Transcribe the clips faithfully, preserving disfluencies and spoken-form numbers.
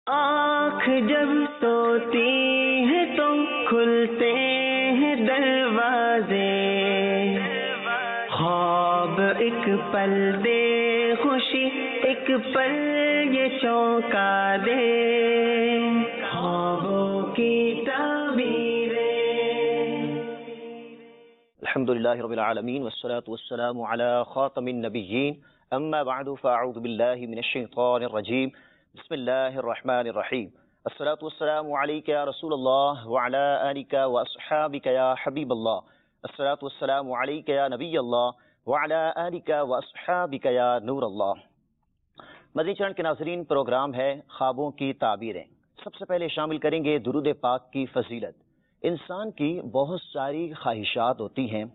آنکھ جب سوتی ہے تو کھلتے ہیں دروازے، خواب ایک پل دے خوشی ایک پل یہ چونکا دے، خوابوں کی تعبیریں۔ الحمدللہ رب العالمین والصلاة والسلام علی خاتم النبیین، اما بعد فاعوذ باللہ من الشیطان الرجیم، بسم اللہ الرحمن الرحیم۔ الصلاة والسلام علیک یا رسول اللہ وعلی آلک واصحابک یا حبیب اللہ، الصلاة والسلام علیک یا نبی اللہ وعلی آلک واصحابک یا نور اللہ۔ مدنی چینل کے ناظرین، پروگرام ہے خوابوں کی تعبیریں۔ سب سے پہلے شامل کریں گے درود پاک کی فضیلت۔ انسان کی بہت ساری خواہشات ہوتی ہیں،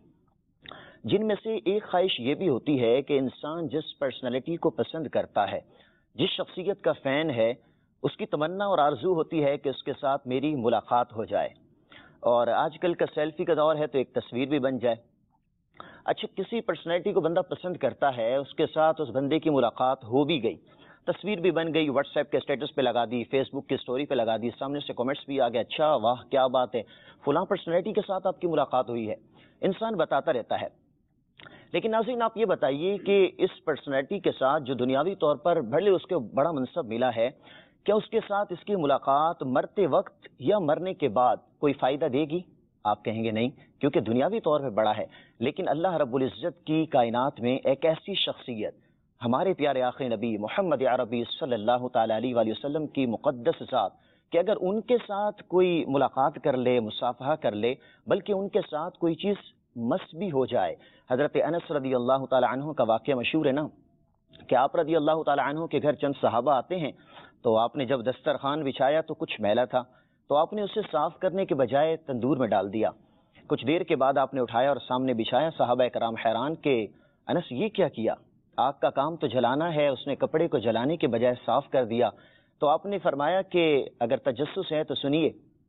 جن میں سے ایک خواہش یہ بھی ہوتی ہے کہ انسان جس پرسنالٹی کو پسند کرتا ہے، جس شخصیت کا فین ہے، اس کی تمنا اور آرزو ہوتی ہے کہ اس کے ساتھ میری ملاقات ہو جائے، اور آج کل کا سیلفی کا دور ہے تو ایک تصویر بھی بن جائے۔ اچھا، کسی پرسنالٹی کو بندہ پسند کرتا ہے، اس کے ساتھ اس بندے کی ملاقات ہو بھی گئی، تصویر بھی بن گئی، واٹس ایپ کے اسٹیٹس پہ لگا دی، فیس بک کی سٹوری پہ لگا دی، سامنے سے کمنٹس بھی آ گئے، اچھا واہ کیا بات ہے، فلاں پرسنالٹی کے ساتھ آپ کی ملاقات ہوئی ہے۔ انسان بتاتا رہتا ہے، لیکن ناظرین آپ یہ بتائیے کہ اس پرسنالٹی کے ساتھ جو دنیاوی طور پر بھلے اس کے بڑا منصب ملا ہے، کیا اس کے ساتھ اس کی ملاقات مرتے وقت یا مرنے کے بعد کوئی فائدہ دے گی؟ آپ کہیں گے نہیں، کیونکہ دنیاوی طور پہ بڑا ہے، لیکن اللہ رب العزت کی کائنات میں ایک ایسی شخصیت، ہمارے پیارے آخری نبی محمد عربی صلی اللہ تعالی علیہ وآلہ وسلم کی مقدس ذات، کہ اگر ان کے ساتھ کوئی ملاقات کر لے، مصافحہ کر لے، بلکہ ان کے ساتھ کوئی چیز مس بھی ہو جائے۔ حضرت انس رضی اللہ تعالی عنہ کا واقعہ مشہور ہے نا، کہ آپ رضی اللہ تعالی عنہ کے گھر چند صحابہ آتے ہیں، تو آپ نے جب دسترخوان بچھایا تو کچھ میلا تھا، تو آپ نے اسے صاف کرنے کے بجائے تندور میں ڈال دیا۔ کچھ دیر کے بعد آپ نے اٹھایا اور سامنے بچھایا، صحابہ کرام حیران کہ انس یہ کیا کیا، آگ کا کام تو جلانا ہے، اس نے کپڑے کو جلانے کے بجائے صاف کر دیا۔ تو آپ نے فرمایا کہ اگر تجسس ہے تو سنیے،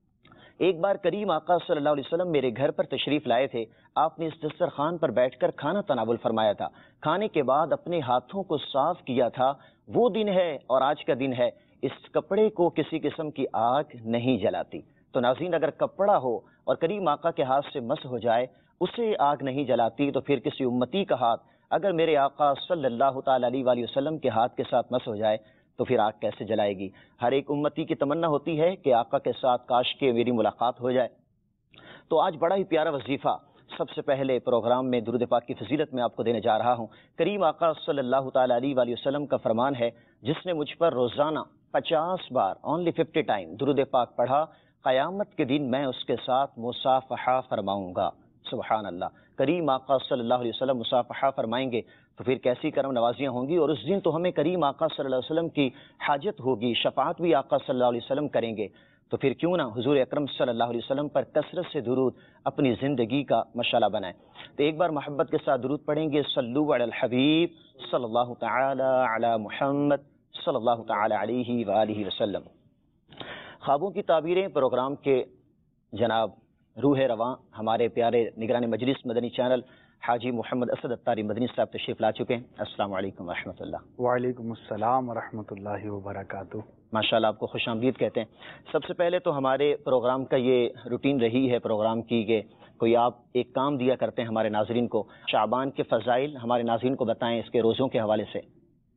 ایک بار کریم آقا صلی اللہ علیہ وسلم میرے گھر پر تشریف لائے تھے، آپ نے اس دسترخوان پر بیٹھ کر کھانا تناول فرمایا تھا، کھانے کے بعد اپنے ہاتھوں کو صاف کیا تھا، وہ دن ہے اور آج کا دن ہے، اس کپڑے کو کسی قسم کی آگ نہیں جلاتی۔ تو ناظرین، اگر کپڑا ہو اور کریم آقا کے ہاتھ سے مس ہو جائے، اسے آگ نہیں جلاتی، تو پھر کسی امتی کا ہاتھ اگر میرے آقا صلی اللہ تعالی علیہ وآلہ وسلم کے ہاتھ کے ساتھ مس ہو جائے تو پھر آگ کیسے جلائے گی؟ ہر ایک امتی کی تمنا ہوتی ہے کہ آقا کے ساتھ کاش کہ میری ملاقات ہو جائے۔ تو آج بڑا ہی پیارا وظیفہ سب سے پہلے پروگرام میں درود پاک کی فضیلت میں آپ کو دینے جا رہا ہوں۔ کریم آقا صلی اللہ تعالی علیہ وآلہ وسلم کا فرمان ہے، جس نے مجھ پر روزانہ پچاس بار اونلی ففٹی ٹائم درود پاک پڑھا، قیامت کے دن میں اس کے ساتھ مصافحہ فرماؤں گا۔ سبحان اللہ، کریم آقا صلی اللہ علیہ وسلم مصافحہ فرمائیں گے تو پھر کیسی کرم نوازیاں ہوں گی، اور اس دن تو ہمیں کریم آقا صلی اللہ علیہ وسلم کی حاجت ہوگی، شفاعت بھی آقا صلی اللہ علیہ وسلم کریں گے۔ تو پھر کیوں نہ حضور اکرم صلی اللہ علیہ وسلم پر کثرت سے درود اپنی زندگی کا مشعلہ بنائیں۔ تو ایک بار محبت کے ساتھ درود پڑھیں گے، صلو علی الحبیب صلی اللہ تعالی علی محمد صلی اللہ تعالی علیہ وآلہ وسلم۔ خوابوں کی تعبیریں پروگرام کے جناب روح رواں ہمارے پیارے نگران مجلس مدنی چینل حاجی محمد اسد اتاری مدنی صاحب تشریف لا چکے ہیں۔ السلام علیکم ورحمۃ اللہ۔ وعلیکم السلام ورحمۃ اللہ وبرکاتہ۔ ماشاءاللہ، آپ کو خوش آمدید کہتے ہیں۔ سب سے پہلے تو ہمارے پروگرام کا یہ روٹین رہی ہے پروگرام کی کہ کوئی آپ ایک کام دیا کرتے ہیں ہمارے ناظرین کو، شعبان کے فضائل ہمارے ناظرین کو بتائیں اس کے روزوں کے حوالے سے۔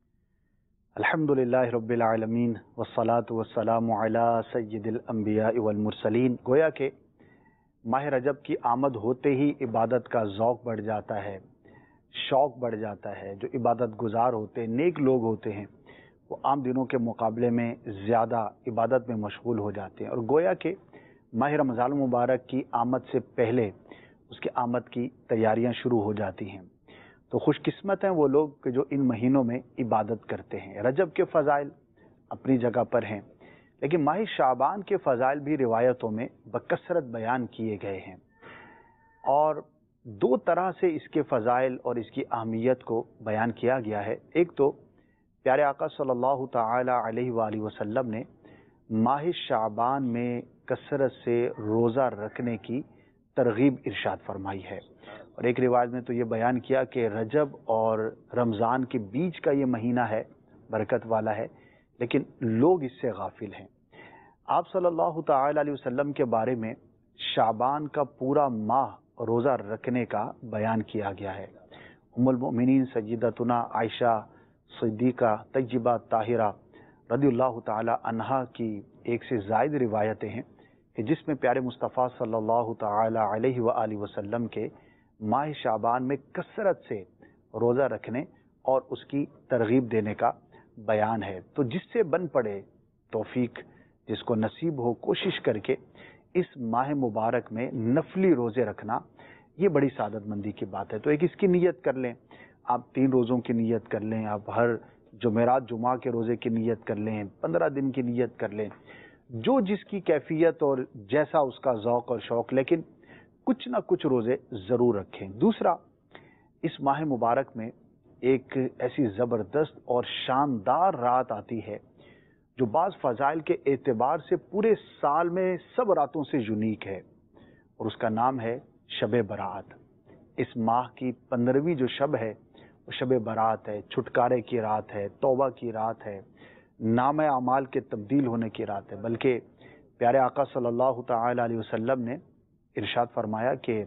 الحمدللہ رب العالمین والصلاة والسلام علی سید الانبیاء والمرسلین۔ گویا کہ ماہ رجب کی آمد ہوتے ہی عبادت کا ذوق بڑھ جاتا ہے، شوق بڑھ جاتا ہے۔ جو عبادت گزار ہوتے ہیں، نیک لوگ ہوتے ہیں، وہ عام دنوں کے مقابلے میں زیادہ عبادت میں مشغول ہو جاتے ہیں، اور گویا کہ ماہ رمضان المبارک کی آمد سے پہلے اس کی آمد کی تیاریاں شروع ہو جاتی ہیں۔ تو خوش قسمت ہیں وہ لوگ کہ جو ان مہینوں میں عبادت کرتے ہیں۔ رجب کے فضائل اپنی جگہ پر ہیں، لیکن ماہ شعبان کے فضائل بھی روایتوں میں بکثرت بیان کیے گئے ہیں، اور دو طرح سے اس کے فضائل اور اس کی اہمیت کو بیان کیا گیا ہے۔ ایک تو پیارے آقا صلی اللہ تعالی علیہ وآلہ وسلم نے ماہ شعبان میں کثرت سے روزہ رکھنے کی ترغیب ارشاد فرمائی ہے، اور ایک روایت میں تو یہ بیان کیا کہ رجب اور رمضان کے بیچ کا یہ مہینہ ہے، برکت والا ہے، لیکن لوگ اس سے غافل ہیں۔ آپ صلی اللہ تعالی علیہ وسلم کے بارے میں شعبان کا پورا ماہ روزہ رکھنے کا بیان کیا گیا ہے۔ ام المؤمنین سیدتنا عائشہ صدیقہ طیبہ طاہرہ رضی اللہ تعالی عنہا کی ایک سے زائد روایتیں ہیں کہ جس میں پیارے مصطفیٰ صلی اللہ تعالی علیہ وآلہ وسلم کے ماہ شعبان میں کثرت سے روزہ رکھنے اور اس کی ترغیب دینے کا بیان ہے۔ تو جس سے بن پڑے توفیق جس کو نصیب ہو، کوشش کر کے اس ماہ مبارک میں نفلی روزے رکھنا یہ بڑی سعادت مندی کی بات ہے۔ تو ایک اس کی نیت کر لیں، آپ تین روزوں کی نیت کر لیں، آپ ہر جمعرات جمعہ کے روزے کی نیت کر لیں، پندرہ دن کی نیت کر لیں، جو جس کی کیفیت اور جیسا اس کا ذوق اور شوق، لیکن کچھ نہ کچھ روزے ضرور رکھیں۔ دوسرا، اس ماہ مبارک میں ایک ایسی زبردست اور شاندار رات آتی ہے جو بعض فضائل کے اعتبار سے پورے سال میں سب راتوں سے یونیک ہے، اور اس کا نام ہے شب برات۔ اس ماہ کی پندرہویں جو شب ہے وہ شب برات ہے، چھٹکارے کی رات ہے، توبہ کی رات ہے، نام اعمال کے تبدیل ہونے کی رات ہے۔ بلکہ پیارے آقا صلی اللہ تعالی علیہ وسلم نے ارشاد فرمایا کہ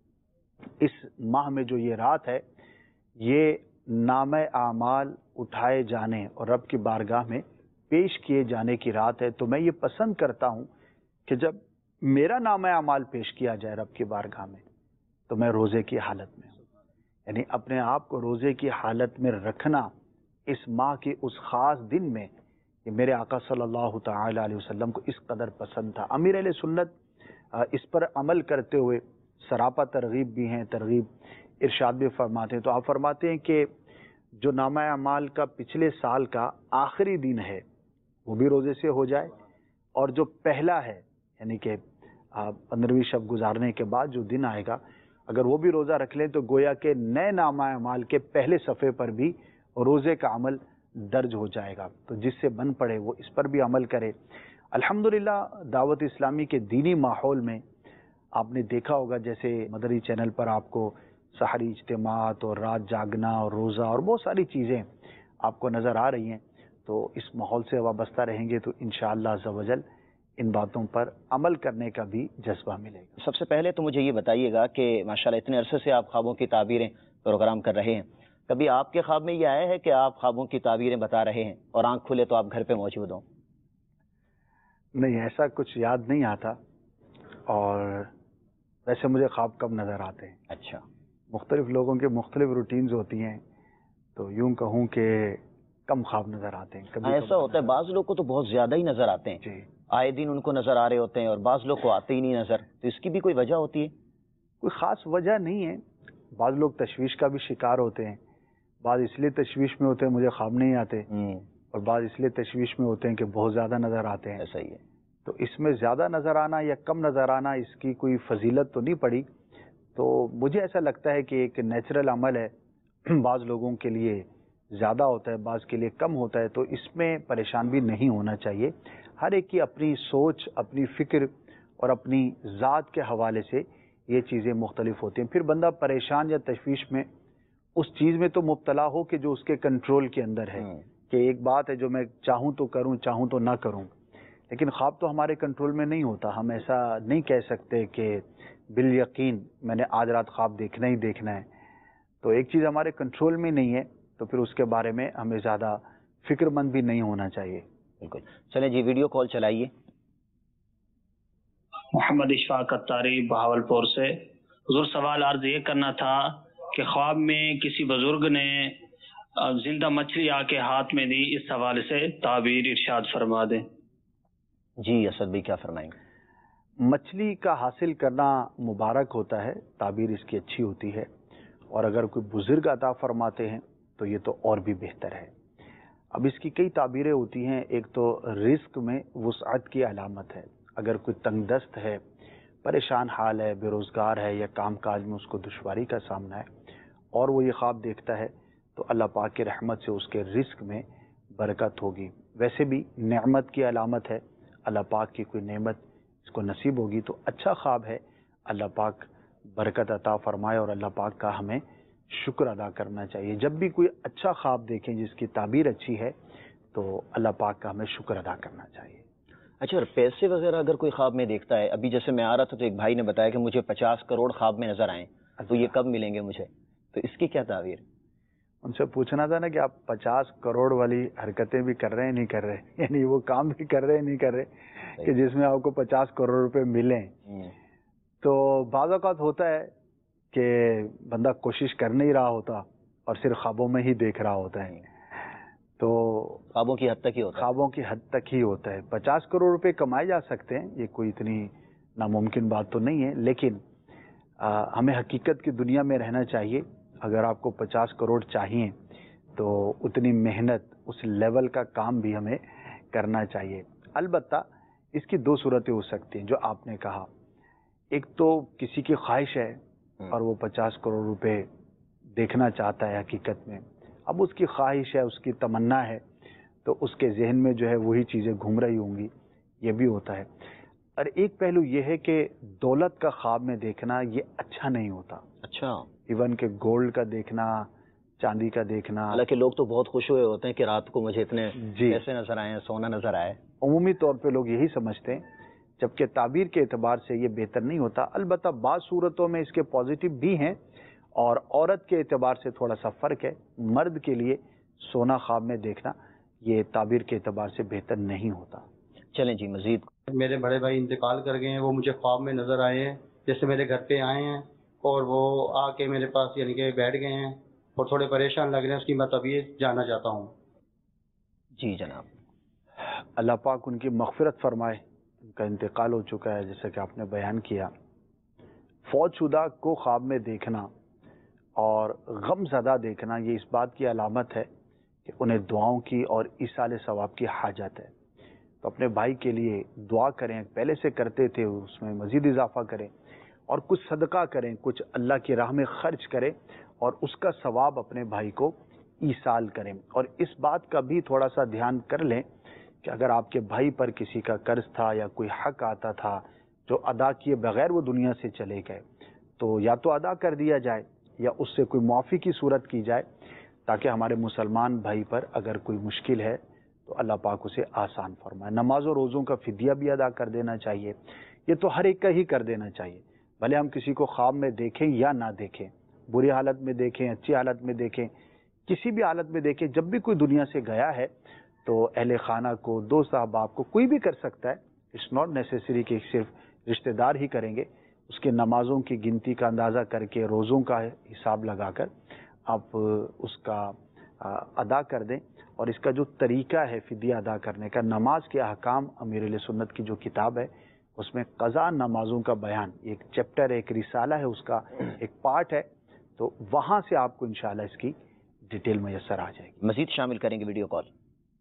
اس ماہ میں جو یہ رات ہے یہ نام اعمال اٹھائے جانے اور رب کی بارگاہ میں پیش کیے جانے کی رات ہے۔ تو میں یہ پسند کرتا ہوں کہ جب میرا نام اعمال پیش کیا جائے رب کی بارگاہ میں تو میں روزے کی حالت میں ہوں، یعنی اپنے آپ کو روزے کی حالت میں رکھنا اس ماہ کے اس خاص دن میں یہ میرے آقا صلی اللہ تعالی علیہ وسلم کو اس قدر پسند تھا۔ امیر اہل سنت اس پر عمل کرتے ہوئے سراپا ترغیب بھی ہیں، ترغیب ارشاد بھی فرماتے ہیں۔ تو آپ فرماتے ہیں کہ جو نامہ اعمال کا پچھلے سال کا آخری دن ہے وہ بھی روزے سے ہو جائے، اور جو پہلا ہے یعنی کہ پندرہویں شب گزارنے کے بعد جو دن آئے گا اگر وہ بھی روزہ رکھ لیں تو گویا کہ نئے نامہ اعمال کے پہلے صفحے پر بھی روزے کا عمل درج ہو جائے گا۔ تو جس سے بن پڑے وہ اس پر بھی عمل کرے۔ الحمدللہ دعوت اسلامی کے دینی ماحول میں آپ نے دیکھا ہوگا جیسے مدری چینل پر آپ کو سحری اجتماعات اور رات جاگنا اور روزہ اور بہت ساری چیزیں آپ کو نظر آ رہی ہیں، تو اس ماحول سے وابستہ رہیں گے تو انشاءاللہ عز و جل ان باتوں پر عمل کرنے کا بھی جذبہ ملے گا۔ سب سے پہلے تو مجھے یہ بتائیے گا کہ ماشاءاللہ اتنے عرصے سے آپ خوابوں کی تعبیریں پروگرام کر رہے ہیں، کبھی آپ کے خواب میں یہ آیا ہے کہ آپ خوابوں کی تعبیریں بتا رہے ہیں اور آنکھ کھلے تو آپ گھر پہ موجود ہوں؟ نہیں، ایسا کچھ یاد نہیں آتا، اور ویسے مجھے خواب کب نظر آتے ہیں۔ اچھا، مختلف لوگوں کے مختلف روٹینز ہوتی ہیں، تو یوں کہوں کہ کم خواب نظر آتے ہیں۔ کبھی ایسا ہوتا ہے، بعض لوگ کو تو بہت زیادہ ہی نظر آتے ہیں، جی، آئے دن ان کو نظر آ رہے ہوتے ہیں، اور بعض لوگ کو آتے ہی نہیں نظر، تو اس کی بھی کوئی وجہ ہوتی ہے؟ کوئی خاص وجہ نہیں ہے۔ بعض لوگ تشویش کا بھی شکار ہوتے ہیں، بعض اس لیے تشویش میں ہوتے ہیں مجھے خواب نہیں آتے، اور بعض اس لیے تشویش میں ہوتے ہیں کہ بہت زیادہ نظر آتے ہیں۔ ایسا ہی ہے۔ تو اس میں زیادہ نظر آنا یا کم نظر آنا اس کی کوئی فضیلت تو نہیں پڑی، تو مجھے ایسا لگتا ہے کہ ایک نیچرل عمل ہے، بعض لوگوں کے لیے زیادہ ہوتا ہے، بعض کے لیے کم ہوتا ہے، تو اس میں پریشان بھی نہیں ہونا چاہیے۔ ہر ایک کی اپنی سوچ، اپنی فکر اور اپنی ذات کے حوالے سے یہ چیزیں مختلف ہوتی ہیں۔ پھر بندہ پریشان یا تشویش میں اس چیز میں تو مبتلا ہو کہ جو اس کے کنٹرول کے اندر ہے، کہ ایک بات ہے جو میں چاہوں تو کروں، چاہوں تو نہ کروں، لیکن خواب تو ہمارے کنٹرول میں نہیں ہوتا۔ ہم ایسا نہیں کہہ سکتے کہ بالیقین میں نے آج رات خواب دیکھنا ہی دیکھنا ہے، تو ایک چیز ہمارے کنٹرول میں نہیں ہے تو پھر اس کے بارے میں ہمیں زیادہ فکر مند بھی نہیں ہونا چاہیے۔ بالکل، چلیں جی ویڈیو کال چلائیے۔ محمد اشفاق اتاری بہاولپور سے۔ حضور سوال عرض یہ کرنا تھا کہ خواب میں کسی بزرگ نے زندہ مچھلی آ کے ہاتھ میں دی، اس حوالے سے تعبیر ارشاد فرما دیں۔ جی اسد بھائی کیا فرمائیں گے؟ مچھلی کا حاصل کرنا مبارک ہوتا ہے، تعبیر اس کی اچھی ہوتی ہے، اور اگر کوئی بزرگ عطا فرماتے ہیں تو یہ تو اور بھی بہتر ہے۔ اب اس کی کئی تعبیریں ہوتی ہیں۔ ایک تو رزق میں وسعت کی علامت ہے، اگر کوئی تنگ دست ہے، پریشان حال ہے، بے روزگار ہے، یا کام کاج میں اس کو دشواری کا سامنا ہے اور وہ یہ خواب دیکھتا ہے تو اللہ پاک کی رحمت سے اس کے رزق میں برکت ہوگی۔ ویسے بھی نعمت کی علامت ہے، اللہ پاک کی کوئی نعمت اس کو نصیب ہوگی تو اچھا خواب ہے، اللہ پاک برکت عطا فرمائے، اور اللہ پاک کا ہمیں شکر ادا کرنا چاہیے۔ جب بھی کوئی اچھا خواب دیکھیں جس کی تعبیر اچھی ہے تو اللہ پاک کا ہمیں شکر ادا کرنا چاہیے۔ اچھا، اور پیسے وغیرہ اگر کوئی خواب میں دیکھتا ہے، ابھی جیسے میں آ رہا تھا تو ایک بھائی نے بتایا کہ مجھے پچاس کروڑ خواب میں نظر آئیں، تو یہ کب ملیں گے مجھے، تو اس کی کیا تعبیر؟ ان سے پوچھنا تھا نا کہ آپ پچاس کروڑ والی حرکتیں بھی کر رہے ہیں نہیں کر رہے، یعنی وہ کام بھی کر رہے ہیں نہیں کر رہے کہ جس میں آپ کو پچاس کروڑ روپے ملیں۔ تو بعض اوقات ہوتا ہے کہ بندہ کوشش کر نہیں رہا ہوتا اور صرف خوابوں میں ہی دیکھ رہا ہوتا ہے، تو خوابوں کی حد تک ہی ہوتا ہے خوابوں کی حد تک ہی ہوتا ہے۔ پچاس کروڑ روپے کمائے جا سکتے ہیں، یہ کوئی اتنی ناممکن بات تو نہیں ہے، لیکن ہمیں حقیقت کی دنیا میں رہنا چاہیے۔ اگر آپ کو پچاس کروڑ چاہیے تو اتنی محنت، اس لیول کا کام بھی ہمیں کرنا چاہیے۔ البتہ اس کی دو صورتیں ہو سکتی ہیں جو آپ نے کہا، ایک تو کسی کی خواہش ہے اور وہ پچاس کروڑ روپے دیکھنا چاہتا ہے حقیقت میں، اب اس کی خواہش ہے، اس کی تمنا ہے، تو اس کے ذہن میں جو ہے وہی چیزیں گھوم رہی ہوں گی، یہ بھی ہوتا ہے۔ اور ایک پہلو یہ ہے کہ دولت کا خواب میں دیکھنا یہ اچھا نہیں ہوتا۔ اچھا، ایون کہ گولڈ کا دیکھنا، چاندی کا دیکھنا، حالانکہ لوگ تو بہت خوش ہوئے ہوتے ہیں کہ رات کو مجھے اتنے جی پیسے نظر آئے ہیں، سونا نظر آئے۔ عمومی طور پہ لوگ یہی سمجھتے ہیں، جبکہ تعبیر کے اعتبار سے یہ بہتر نہیں ہوتا۔ البتہ بعض صورتوں میں اس کے پازیٹیو بھی ہیں، اور عورت کے اعتبار سے تھوڑا سا فرق ہے۔ مرد کے لیے سونا خواب میں دیکھنا یہ تعبیر کے اعتبار سے بہتر نہیں ہوتا۔ چلیں جی مزید۔ میرے بڑے بھائی انتقال کر گئے ہیں، وہ مجھے خواب میں نظر آئے ہیں، جیسے میرے گھر پہ آئے ہیں اور وہ آ کے میرے پاس یعنی کہ بیٹھ گئے ہیں اور تھوڑے پریشان لگ رہے ہیں، اس کی میں طبیعت جاننا چاہتا ہوں۔ جی جناب، اللہ پاک ان کی مغفرت فرمائے، ان کا انتقال ہو چکا ہے جیسا کہ آپ نے بیان کیا۔ فوت شدہ کو خواب میں دیکھنا اور غم زدہ دیکھنا یہ اس بات کی علامت ہے کہ انہیں دعاؤں کی اور ایصال ثواب کی حاجت ہے۔ تو اپنے بھائی کے لیے دعا کریں، پہلے سے کرتے تھے اس میں مزید اضافہ کریں، اور کچھ صدقہ کریں، کچھ اللہ کی راہ میں خرچ کریں اور اس کا ثواب اپنے بھائی کو ایصال کریں۔ اور اس بات کا بھی تھوڑا سا دھیان کر لیں کہ اگر آپ کے بھائی پر کسی کا قرض تھا یا کوئی حق آتا تھا جو ادا کیے بغیر وہ دنیا سے چلے گئے، تو یا تو ادا کر دیا جائے یا اس سے کوئی معافی کی صورت کی جائے، تاکہ ہمارے مسلمان بھائی پر اگر کوئی مشکل ہے تو اللہ پاک اسے آسان فرمائے۔ نماز و روزوں کا فدیہ بھی ادا کر دینا چاہیے، یہ تو ہر ایک کا ہی کر دینا چاہیے، بھلے ہم کسی کو خواب میں دیکھیں یا نہ دیکھیں، بری حالت میں دیکھیں، اچھی حالت میں دیکھیں، کسی بھی حالت میں دیکھیں، جب بھی کوئی دنیا سے گیا ہے تو اہل خانہ کو، دوست احباب کو، کوئی بھی کر سکتا ہے۔ اٹس ناٹ نیسیسری کہ صرف رشتہ دار ہی کریں گے۔ اس کے نمازوں کی گنتی کا اندازہ کر کے، روزوں کا حساب لگا کر آپ اس کا ادا کر دیں۔ اور اس کا جو طریقہ ہے فدیہ ادا کرنے کا، نماز کے احکام امیر اہل سنت کی جو کتاب ہے اس میں قضا نمازوں کا بیان، ایک چیپٹر ہے، ایک رسالہ ہے، اس کا ایک پارٹ ہے، تو وہاں سے آپ کو انشاءاللہ اس کی ڈیٹیل میسر آ جائے گی۔ مزید شامل کریں گے ویڈیو کال۔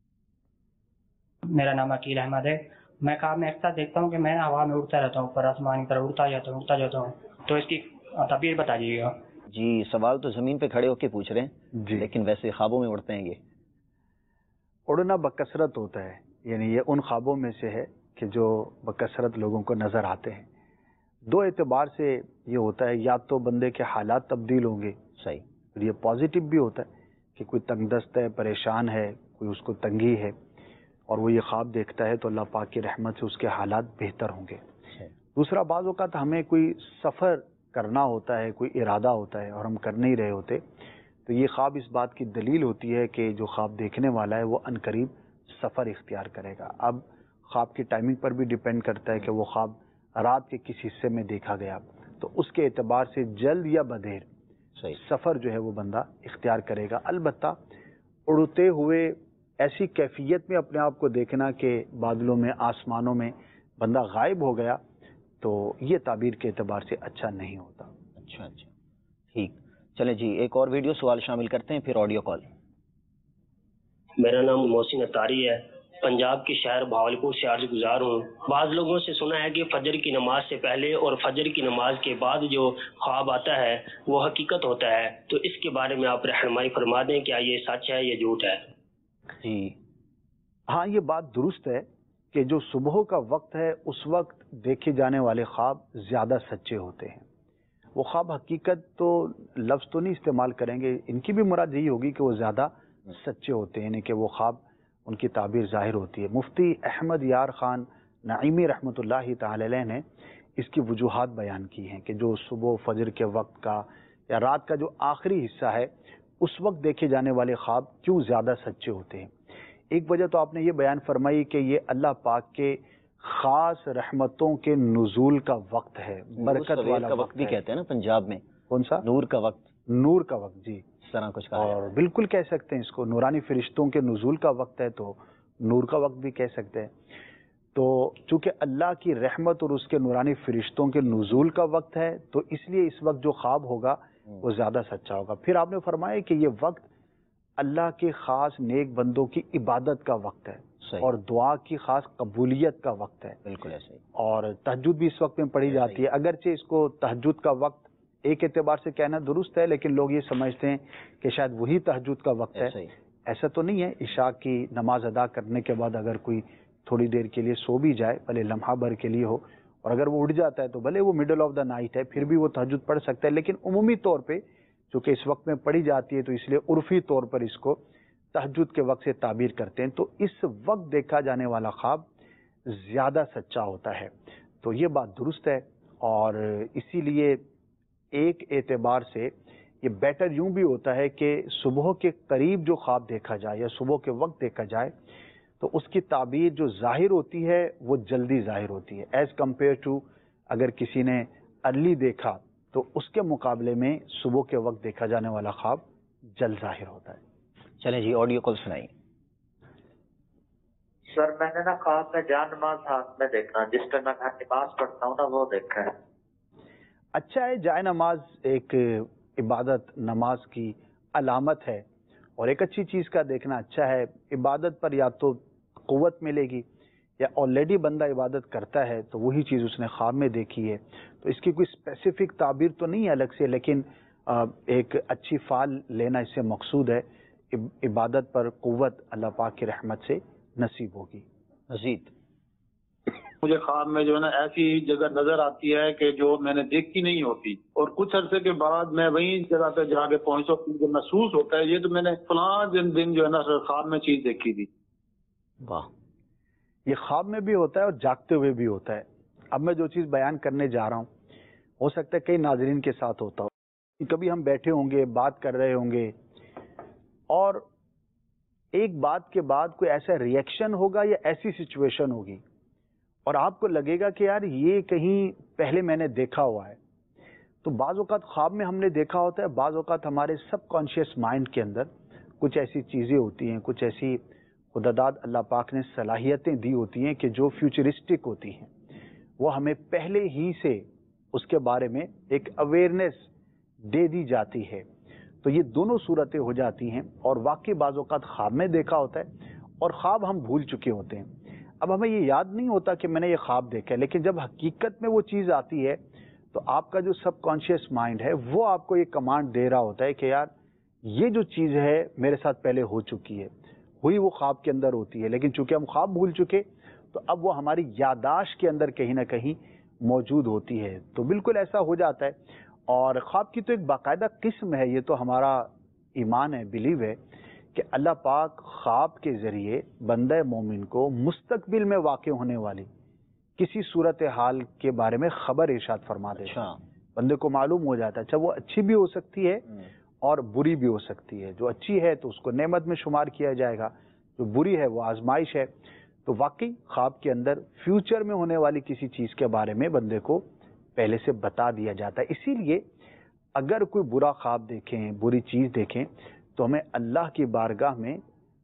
میرا نام عقیل احمد ہے۔ میں خواب میں اکثر دیکھتا ہوں کہ میں ہوا میں اڑتا رہتا ہوں، اوپر آسمان کی طرف اڑتا جاتا ہوں اڑتا جاتا ہوں، تو اس کی تعبیر بتا دیجیے گا۔ جی، سوال تو زمین پہ کھڑے ہو کے پوچھ رہے ہیں جی، لیکن ویسے خوابوں میں اڑتے ہیں۔ یہ اڑنا بکثرت ہوتا ہے، یعنی یہ ان خوابوں میں سے ہے کہ جو بکثرت لوگوں کو نظر آتے ہیں۔ دو اعتبار سے یہ ہوتا ہے، یا تو بندے کے حالات تبدیل ہوں گے، صحیح، اور یہ پازیٹیو بھی ہوتا ہے کہ کوئی تنگ دست ہے، پریشان ہے، کوئی اس کو تنگی ہے اور وہ یہ خواب دیکھتا ہے تو اللہ پاک کی رحمت سے اس کے حالات بہتر ہوں گے۔ دوسرا، بعض اوقات ہمیں کوئی سفر کرنا ہوتا ہے، کوئی ارادہ ہوتا ہے اور ہم کر نہیں رہے ہوتے، تو یہ خواب اس بات کی دلیل ہوتی ہے کہ جو خواب دیکھنے والا ہے وہ عنقریب سفر اختیار کرے گا۔ اب خواب کی ٹائمنگ پر بھی ڈیپینڈ کرتا ہے کہ وہ خواب رات کے کس حصے میں دیکھا گیا، تو اس کے اعتبار سے جلد یا بدیر صحیح سفر جو ہے وہ بندہ اختیار کرے گا۔ البتہ اڑتے ہوئے ایسی کیفیت میں اپنے آپ کو دیکھنا کہ بادلوں میں، آسمانوں میں بندہ غائب ہو گیا، تو یہ تعبیر کے اعتبار سے اچھا نہیں ہوتا۔ اچھا اچھا ٹھیک، چلیں جی ایک اور ویڈیو سوال شامل کرتے ہیں، پھر آڈیو کال۔ میرا نام محسن اتاری ہے، پنجاب کے شہر بھاولپور سے عرض گزار ہوں۔ بعض لوگوں سے سنا ہے کہ فجر کی نماز سے پہلے اور فجر کی نماز کے بعد جو خواب آتا ہے وہ حقیقت ہوتا ہے، تو اس کے بارے میں آپ رہنمائی فرما دیں، کیا یہ سچ ہے یا جھوٹ ہے؟ جی ہاں، یہ بات درست ہے کہ جو صبح کا وقت ہے اس وقت دیکھے جانے والے خواب زیادہ سچے ہوتے ہیں۔ وہ خواب حقیقت تو لفظ تو نہیں استعمال کریں گے، ان کی بھی مراد یہی ہوگی کہ وہ زیادہ سچے ہوتے ہیں، یعنی کہ وہ خواب ان کی تعبیر ظاہر ہوتی ہے. مفتی احمد یار خان نعیمی رحمۃ اللہ تعالی علیہ نے اس کی وجوہات بیان کی ہیں کہ جو صبح فجر کے وقت کا یا رات کا جو آخری حصہ ہے اس وقت دیکھے جانے والے خواب کیوں زیادہ سچے ہوتے ہیں. ایک وجہ تو آپ نے یہ بیان فرمائی کہ یہ اللہ پاک کے خاص رحمتوں کے نزول کا وقت ہے, برکت والا وقت بھی کہتے ہیں نا پنجاب میں. کون سا؟ نور کا وقت. نور کا وقت, جی اس طرح کچھ کہا. اور بالکل کہہ سکتے ہیں اس کو, نورانی فرشتوں کے نزول کا وقت ہے تو نور کا وقت بھی کہہ سکتے ہیں. تو چونکہ اللہ کی رحمت اور اس کے نورانی فرشتوں کے نزول کا وقت ہے تو اس لیے اس وقت جو خواب ہوگا وہ زیادہ سچا ہوگا. پھر آپ نے فرمایا کہ یہ وقت اللہ کے خاص نیک بندوں کی عبادت کا وقت ہے اور دعا کی خاص قبولیت کا وقت ہے. بالکل ایسے ہی. اور تہجد بھی اس وقت میں پڑھی جاتی ہے, اگرچہ اس کو تہجد کا وقت ایک اعتبار سے کہنا درست ہے لیکن لوگ یہ سمجھتے ہیں کہ شاید وہی تہجد کا وقت ہے. ایسا تو نہیں ہے. عشاء کی نماز ادا کرنے کے بعد اگر کوئی تھوڑی دیر کے لیے سو بھی جائے, بھلے لمحہ بھر کے لیے ہو, اور اگر وہ اٹھ جاتا ہے تو بھلے وہ مڈل آف دا نائٹ ہے پھر بھی وہ تہجد پڑھ سکتا ہے. لیکن عمومی طور پہ چونکہ اس وقت میں پڑھی جاتی ہے تو اس لیے عرفی طور پر اس کو تہجد کے وقت سے تعبیر کرتے ہیں. تو اس وقت دیکھا جانے والا خواب زیادہ سچا ہوتا ہے. تو یہ بات درست ہے, اور اسی لیے ایک اعتبار سے یہ بیٹر یوں بھی ہوتا ہے کہ صبح کے قریب جو خواب دیکھا جائے یا صبح کے وقت دیکھا جائے تو اس کی تعبیر جو ظاہر ہوتی ہے وہ جلدی ظاہر ہوتی ہے ایز کمپیئر ٹو اگر کسی نے ارلی دیکھا تو اس کے مقابلے میں صبح کے وقت دیکھا جانے والا خواب جلد ظاہر ہوتا ہے. چلیں جی آڈیو کال سنائیں. سر میں نے نا خواب میں جان نماز ہاتھ میں دیکھا, جس پہ میں گھر نماز پڑھتا ہوں نا وہ دیکھا ہے. اچھا ہے, جائے نماز ایک عبادت نماز کی علامت ہے اور ایک اچھی چیز کا دیکھنا اچھا ہے. عبادت پر یا تو قوت ملے گی یا آلریڈی بندہ عبادت کرتا ہے تو وہی چیز اس نے خواب میں دیکھی ہے, تو اس کی کوئی اسپیسیفک تعبیر تو نہیں ہے الگ سے, لیکن ایک اچھی فعال لینا اس سے مقصود ہے. عبادت پر قوت اللہ پاک کی رحمت سے نصیب ہوگی. مزید مجھے خواب میں جو ہے نا ایسی جگہ نظر آتی ہے کہ جو میں نے دیکھی نہیں ہوتی, اور کچھ عرصے کے بعد میں وہیں جگہ پہ جا کے پہنچتا ہوں, مجھے محسوس ہوتا ہے یہ تو میں نے فلاں دن دن جو ہے نا خواب میں چیز دیکھی تھی. واہ, یہ خواب میں بھی ہوتا ہے اور جاگتے ہوئے بھی ہوتا ہے. اب میں جو چیز بیان کرنے جا رہا ہوں ہو سکتا ہے کئی ناظرین کے ساتھ ہوتا ہو. کبھی ہم بیٹھے ہوں گے, بات کر رہے ہوں گے, اور ایک بات کے بعد کوئی ایسا ریئیکشن ہوگا یا ایسی سچویشن ہوگی اور آپ کو لگے گا کہ یار یہ کہیں پہلے میں نے دیکھا ہوا ہے. تو بعض اوقات خواب میں ہم نے دیکھا ہوتا ہے, بعض اوقات ہمارے سب کانشیس مائنڈ کے اندر کچھ ایسی چیزیں ہوتی ہیں, کچھ ایسی خداداد اللہ پاک نے صلاحیتیں دی ہوتی ہیں کہ جو فیوچرسٹک ہوتی ہیں, وہ ہمیں پہلے ہی سے اس کے بارے میں ایک اویئرنیس دے دی جاتی ہے. تو یہ دونوں صورتیں ہو جاتی ہیں, اور واقعی بعض اوقات خواب میں دیکھا ہوتا ہے اور خواب ہم بھول چکے ہوتے ہیں. اب ہمیں یہ یاد نہیں ہوتا کہ میں نے یہ خواب دیکھا ہے, لیکن جب حقیقت میں وہ چیز آتی ہے تو آپ کا جو سب کانشیس مائنڈ ہے وہ آپ کو یہ کمانڈ دے رہا ہوتا ہے کہ یار یہ جو چیز ہے میرے ساتھ پہلے ہو چکی ہے, ہوئی وہ خواب کے اندر ہوتی ہے, لیکن چونکہ ہم خواب بھول چکے تو اب وہ ہماری یاداشت کے اندر کہیں نہ کہیں موجود ہوتی ہے. تو بالکل ایسا ہو جاتا ہے. اور خواب کی تو ایک باقاعدہ قسم ہے, یہ تو ہمارا ایمان ہے, بلیو ہے کہ اللہ پاک خواب کے ذریعے بندہ مومن کو مستقبل میں واقع ہونے والی کسی صورت حال کے بارے میں خبر ارشاد فرما دے. بندے کو معلوم ہو جاتا ہے, اچھا وہ اچھی بھی ہو سکتی ہے اور بری بھی ہو سکتی ہے. جو اچھی ہے تو اس کو نعمت میں شمار کیا جائے گا, جو بری ہے وہ آزمائش ہے. تو واقعی خواب کے اندر فیوچر میں ہونے والی کسی چیز کے بارے میں بندے کو پہلے سے بتا دیا جاتا ہے. اسی لیے اگر کوئی برا خواب دیکھیں, بری چیز دیکھیں, تو ہمیں اللہ کی بارگاہ میں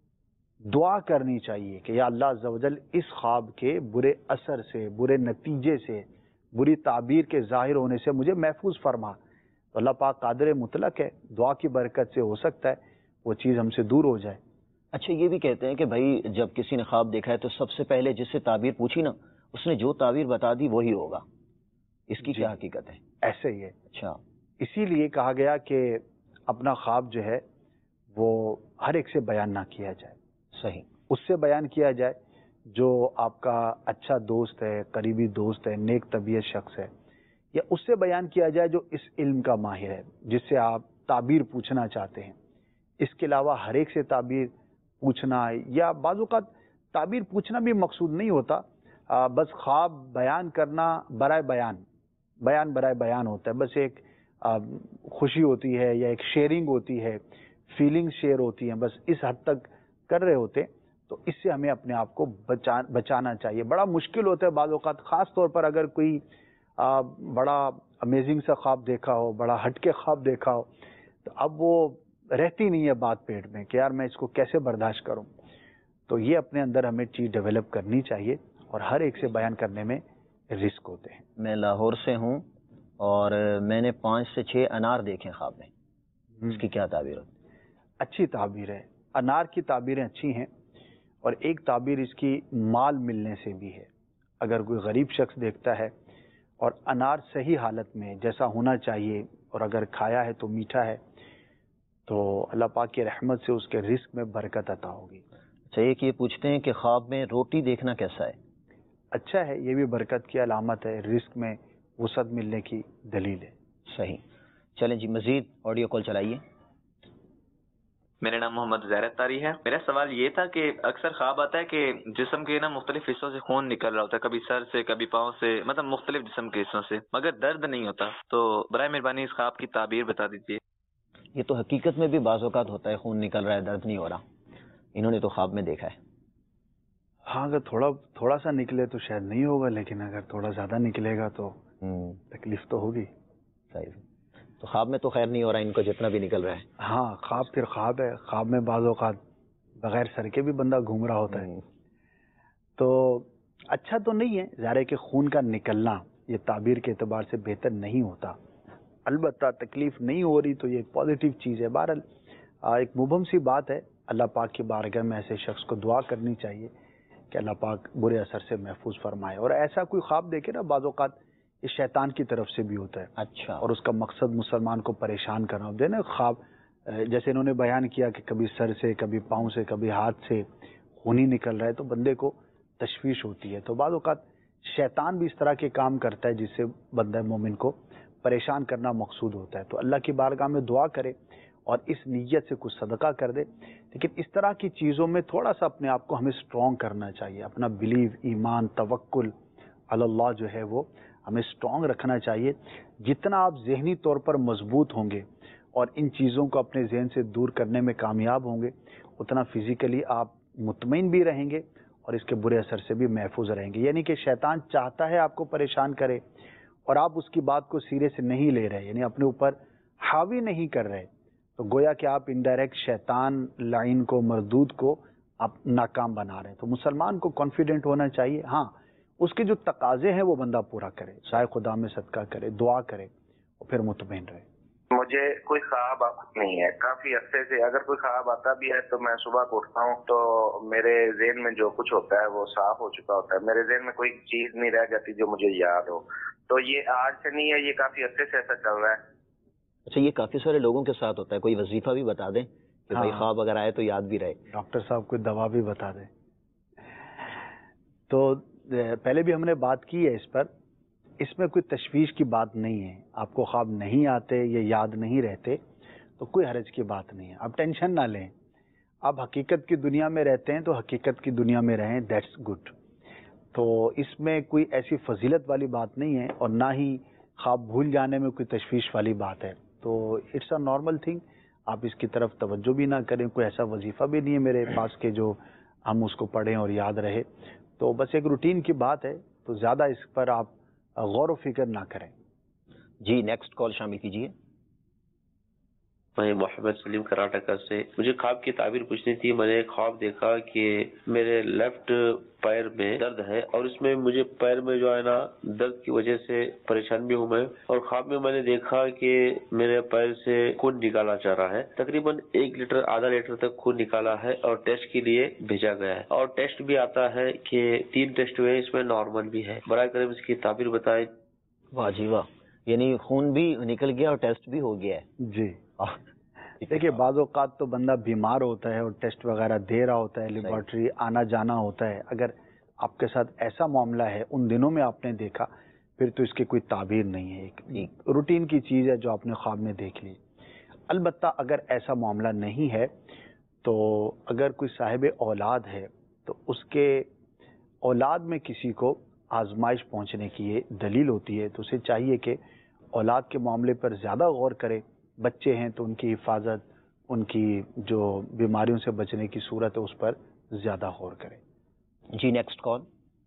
دعا کرنی چاہیے کہ یا اللہ عز و جل اس خواب کے برے اثر سے, برے نتیجے سے, بری تعبیر کے ظاہر ہونے سے مجھے محفوظ فرما. تو اللہ پاک قادر مطلق ہے, دعا کی برکت سے ہو سکتا ہے وہ چیز ہم سے دور ہو جائے. اچھا یہ بھی کہتے ہیں کہ بھائی جب کسی نے خواب دیکھا ہے تو سب سے پہلے جس سے تعبیر پوچھی نا اس نے جو تعبیر بتا دی وہی ہوگا. اس کی کیا حقیقت ہے؟ ایسے ہی ہے. اچھا, اسی لیے کہا گیا کہ اپنا خواب جو ہے وہ ہر ایک سے بیان نہ کیا جائے. صحیح, اس سے بیان کیا جائے جو آپ کا اچھا دوست ہے, قریبی دوست ہے, نیک طبیعت شخص ہے, یا اس سے بیان کیا جائے جو اس علم کا ماہر ہے جس سے آپ تعبیر پوچھنا چاہتے ہیں. اس کے علاوہ ہر ایک سے تعبیر پوچھنا یا بعض اوقات تعبیر پوچھنا بھی مقصود نہیں ہوتا، آ, بس خواب بیان کرنا برائے بیان بیان برائے بیان ہوتا ہے، بس ایک آ, خوشی ہوتی ہے یا ایک شیئرنگ ہوتی ہے، فیلنگ شیئر ہوتی ہیں، بس اس حد تک کر رہے ہوتے ہیں، تو اس سے ہمیں اپنے آپ کو بچا بچانا چاہیے۔ بڑا مشکل ہوتا ہے بعض اوقات، خاص طور پر اگر کوئی آ, بڑا امیزنگ سا خواب دیکھا ہو، بڑا ہٹ کے خواب دیکھا ہو، تو اب وہ رہتی نہیں ہے بات پیٹ میں کہ یار میں اس کو کیسے برداشت کروں۔ تو یہ اپنے اندر ہمیں چیز ڈیولپ کرنی چاہیے، اور ہر ایک سے بیان کرنے میں رسک ہوتے ہیں۔ میں لاہور سے ہوں اور میں نے پانچ سے چھ انار دیکھے خواب میں، اس کی کیا تعبیر ہوتی؟ اچھی تعبیر ہے، انار کی تعبیریں اچھی ہیں، اور ایک تعبیر اس کی مال ملنے سے بھی ہے۔ اگر کوئی غریب شخص دیکھتا ہے اور انار صحیح حالت میں جیسا ہونا چاہیے، اور اگر کھایا ہے تو میٹھا ہے، تو اللہ پاک کی رحمت سے اس کے رزق میں برکت عطا ہوگی۔ اچھا، ایک یہ پوچھتے ہیں کہ خواب میں روٹی دیکھنا کیسا ہے؟ اچھا ہے، یہ بھی برکت کی علامت ہے، رزق میں وسعت ملنے کی دلیل ہے۔ صحیح، چلیں جی مزید آڈیو کال چلائیے۔ میرا نام محمد زیرت طاری ہے۔ میرا سوال یہ تھا کہ اکثر خواب آتا ہے کہ جسم کے نا مختلف حصوں سے خون نکل رہا ہوتا ہے، کبھی سر سے، کبھی پاؤں سے، مطلب مختلف جسم کے حصوں سے، مگر درد نہیں ہوتا، تو برائے مہربانی اس خواب کی تعبیر بتا دیجیے۔ یہ تو حقیقت میں بھی بعض اوقات ہوتا ہے، خون نکل رہا ہے، درد نہیں ہو رہا، انہوں نے تو خواب میں دیکھا ہے۔ ہاں، اگر تھوڑا تھوڑا سا نکلے تو شاید نہیں ہوگا، لیکن اگر تھوڑا زیادہ نکلے گا تو تکلیف تو ہوگی۔ صحیح، تو خواب میں تو خیر نہیں ہو رہا ان کو جتنا بھی نکل رہا ہے۔ ہاں، خواب پھر خواب ہے، خواب میں بعض اوقات بغیر سر کے بھی بندہ گھوم رہا ہوتا ہے، تو اچھا تو نہیں ہے۔ ظاہر ہے کہ خون کا نکلنا یہ تعبیر کے اعتبار سے بہتر نہیں ہوتا، البتہ تکلیف نہیں ہو رہی تو یہ ایک پازیٹیو چیز ہے۔ بہرحال ایک مبہم سی بات ہے، اللہ پاک کی بارگاہ میں ایسے شخص کو دعا کرنی چاہیے کہ اللہ پاک برے اثر سے محفوظ فرمائے۔ اور ایسا کوئی خواب دیکھے نا، بعض اوقات یہ شیطان کی طرف سے بھی ہوتا ہے، اچھا، اور اس کا مقصد مسلمان کو پریشان کرنا ہوتا ہے نا۔ خواب جیسے انہوں نے بیان کیا کہ کبھی سر سے، کبھی پاؤں سے، کبھی ہاتھ سے خون ہی نکل رہا ہے، تو بندے کو تشویش ہوتی ہے۔ تو بعض اوقات شیطان بھی اس طرح کے کام کرتا ہے جس سے بندہ مومن کو پریشان کرنا مقصود ہوتا ہے۔ تو اللہ کی بارگاہ میں دعا کرے اور اس نیت سے کچھ صدقہ کر دے، لیکن اس طرح کی چیزوں میں تھوڑا سا اپنے آپ کو ہمیں اسٹرانگ کرنا چاہیے، اپنا بلیو، ایمان، توکل علی اللہ جو ہے وہ ہمیں اسٹرانگ رکھنا چاہیے۔ جتنا آپ ذہنی طور پر مضبوط ہوں گے اور ان چیزوں کو اپنے ذہن سے دور کرنے میں کامیاب ہوں گے، اتنا فزیکلی آپ مطمئن بھی رہیں گے اور اس کے برے اثر سے بھی محفوظ رہیں گے۔ یعنی کہ شیطان چاہتا ہے آپ کو پریشان کرے اور آپ اس کی بات کو سیرے سے نہیں لے رہے، یعنی اپنے اوپر حاوی نہیں کر رہے، تو گویا کہ آپ انڈائریکٹ شیطان لعین کو، مردود کو آپ ناکام بنا رہے ہیں۔ تو مسلمان کو کانفیڈنٹ ہونا چاہیے، ہاں اس کے جو تقاضے ہیں وہ بندہ پورا کرے، سائے خدا میں صدقہ کرے، دعا کرے اور پھر مطمئن رہے۔ مجھے کوئی خواب نہیں ہے، کافی عرصے سے اگر کوئی خواب آتا بھی ہے تو میں صبح کو اٹھتا ہوں تو میرے ذہن میں جو کچھ ہوتا ہے وہ صاف ہو چکا ہوتا ہے، میرے ذہن میں کوئی چیز نہیں رہ جاتی جو مجھے یاد ہو۔ تو یہ آج سے نہیں ہے، یہ کافی عرصے سے ایسا چل رہا ہے۔ اچھا، یہ کافی سارے لوگوں کے ساتھ ہوتا ہے، کوئی وظیفہ بھی بتا دیں کہ بھائی خواب اگر آئے تو یاد بھی رہے۔ ڈاکٹر صاحب کوئی دوا بھی بتا دیں۔ تو پہلے بھی ہم نے بات کی ہے اس پر، اس میں کوئی تشویش کی بات نہیں ہے۔ آپ کو خواب نہیں آتے یا یاد نہیں رہتے تو کوئی حرج کی بات نہیں ہے، آپ ٹینشن نہ لیں۔ آپ حقیقت کی دنیا میں رہتے ہیں تو حقیقت کی دنیا میں رہیں، دیٹس گڈ۔ تو اس میں کوئی ایسی فضیلت والی بات نہیں ہے، اور نہ ہی خواب بھول جانے میں کوئی تشویش والی بات ہے۔ تو اٹس اے نارمل تھنگ، آپ اس کی طرف توجہ بھی نہ کریں۔ کوئی ایسا وظیفہ بھی نہیں ہے میرے پاس کہ جو ہم اس کو پڑھیں اور یاد رہے، تو بس ایک روٹین کی بات ہے، تو زیادہ اس پر آپ غور و فکر نہ کریں۔ جی نیکسٹ کال شامل کیجیے۔ میں محمد سلیم کرناٹک سے، مجھے خواب کی تعبیر پوچھنی تھی۔ میں نے ایک خواب دیکھا کہ میرے لیفٹ پیر میں درد ہے، اور اس میں مجھے پیر میں جو ہے نا درد کی وجہ سے پریشان بھی ہوں میں، اور خواب میں میں نے دیکھا کہ میرے پیر سے خون نکالا جا رہا ہے، تقریباً ایک لیٹر آدھا لیٹر تک خون نکالا ہے اور ٹیسٹ کے لیے بھیجا گیا ہے، اور ٹیسٹ بھی آتا ہے کہ تین ٹیسٹ ہوئے، اس میں نارمل بھی ہے۔ برائے کرم اس کی تعبیر بتائیں۔ واہ جی واہ، یعنی خون بھی نکل گیا اور ٹیسٹ بھی ہو گیا ہے۔ جی دیکھیے، بعض اوقات تو بندہ بیمار ہوتا ہے اور ٹیسٹ وغیرہ دے رہا ہوتا ہے، لیبارٹری آنا جانا ہوتا ہے۔ اگر آپ کے ساتھ ایسا معاملہ ہے، ان دنوں میں آپ نے دیکھا، پھر تو اس کی کوئی تعبیر نہیں ہے، ایک روٹین کی چیز ہے جو آپ نے خواب میں دیکھ لی۔ البتہ اگر ایسا معاملہ نہیں ہے تو اگر کوئی صاحب اولاد ہے تو اس کے اولاد میں کسی کو آزمائش پہنچنے کی یہ دلیل ہوتی ہے، تو اسے چاہیے کہ اولاد کے معاملے پر زیادہ غور کرے. بچے ہیں تو ان کی حفاظت، ان کی جو بیماریوں سے بچنے کی صورت ہے اس پر زیادہ غور کرے. جی نیکسٹ کال.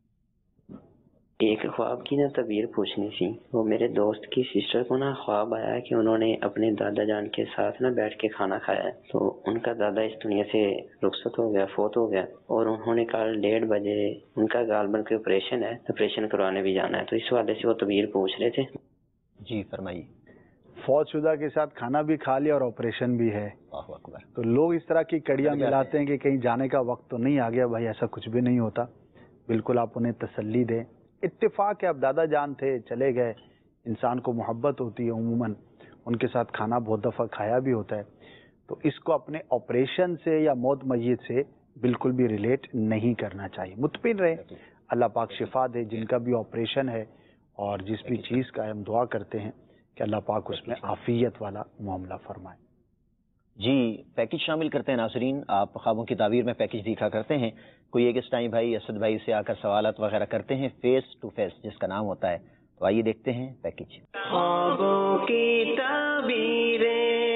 ایک خواب کی نا تعبیر پوچھنی تھی. وہ میرے دوست کی سسٹر کو نا خواب آیا کہ انہوں نے اپنے دادا جان کے ساتھ نا بیٹھ کے کھانا کھایا ہے، تو ان کا دادا اس دنیا سے رخصت ہو گیا، فوت ہو گیا، اور انہوں نے کل ڈیڑھ بجے ان کا غالباً کوئی آپریشن ہے، آپریشن کروانے بھی جانا ہے، تو اس حوالے سے وہ تعبیر پوچھ رہے تھے. جی فرمائیے. فوت شدہ کے ساتھ کھانا بھی کھا لیا اور آپریشن بھی ہے، تو لوگ اس طرح کی کڑیاں ملاتے ہیں کہ کہیں جانے کا وقت تو نہیں آ گیا. بھائی ایسا کچھ بھی نہیں ہوتا، بالکل آپ انہیں تسلی دیں. اتفاق ہے اب دادا جان تھے، چلے گئے، انسان کو محبت ہوتی ہے، عموماً ان کے ساتھ کھانا بہت دفعہ کھایا بھی ہوتا ہے، تو اس کو اپنے آپریشن سے یا موت میت سے بالکل بھی ریلیٹ نہیں کرنا چاہیے. مطمئن رہے، اللہ پاک شفا دے. جن کا بھی آپریشن ہے اور جس بھی چیز کا ہم دعا کرتے ہیں کہ اللہ پاک اس میں عافیت والا معاملہ فرمائے. جی پیکج شامل کرتے ہیں ناظرین. آپ خوابوں کی تعبیر میں پیکج دکھا کرتے ہیں. کوئی ایک اسٹائی بھائی اسد بھائی سے آ کر سوالات وغیرہ کرتے ہیں فیس ٹو فیس جس کا نام ہوتا ہے. تو آئیے دیکھتے ہیں پیکج. خوابوں کی تعبیریں.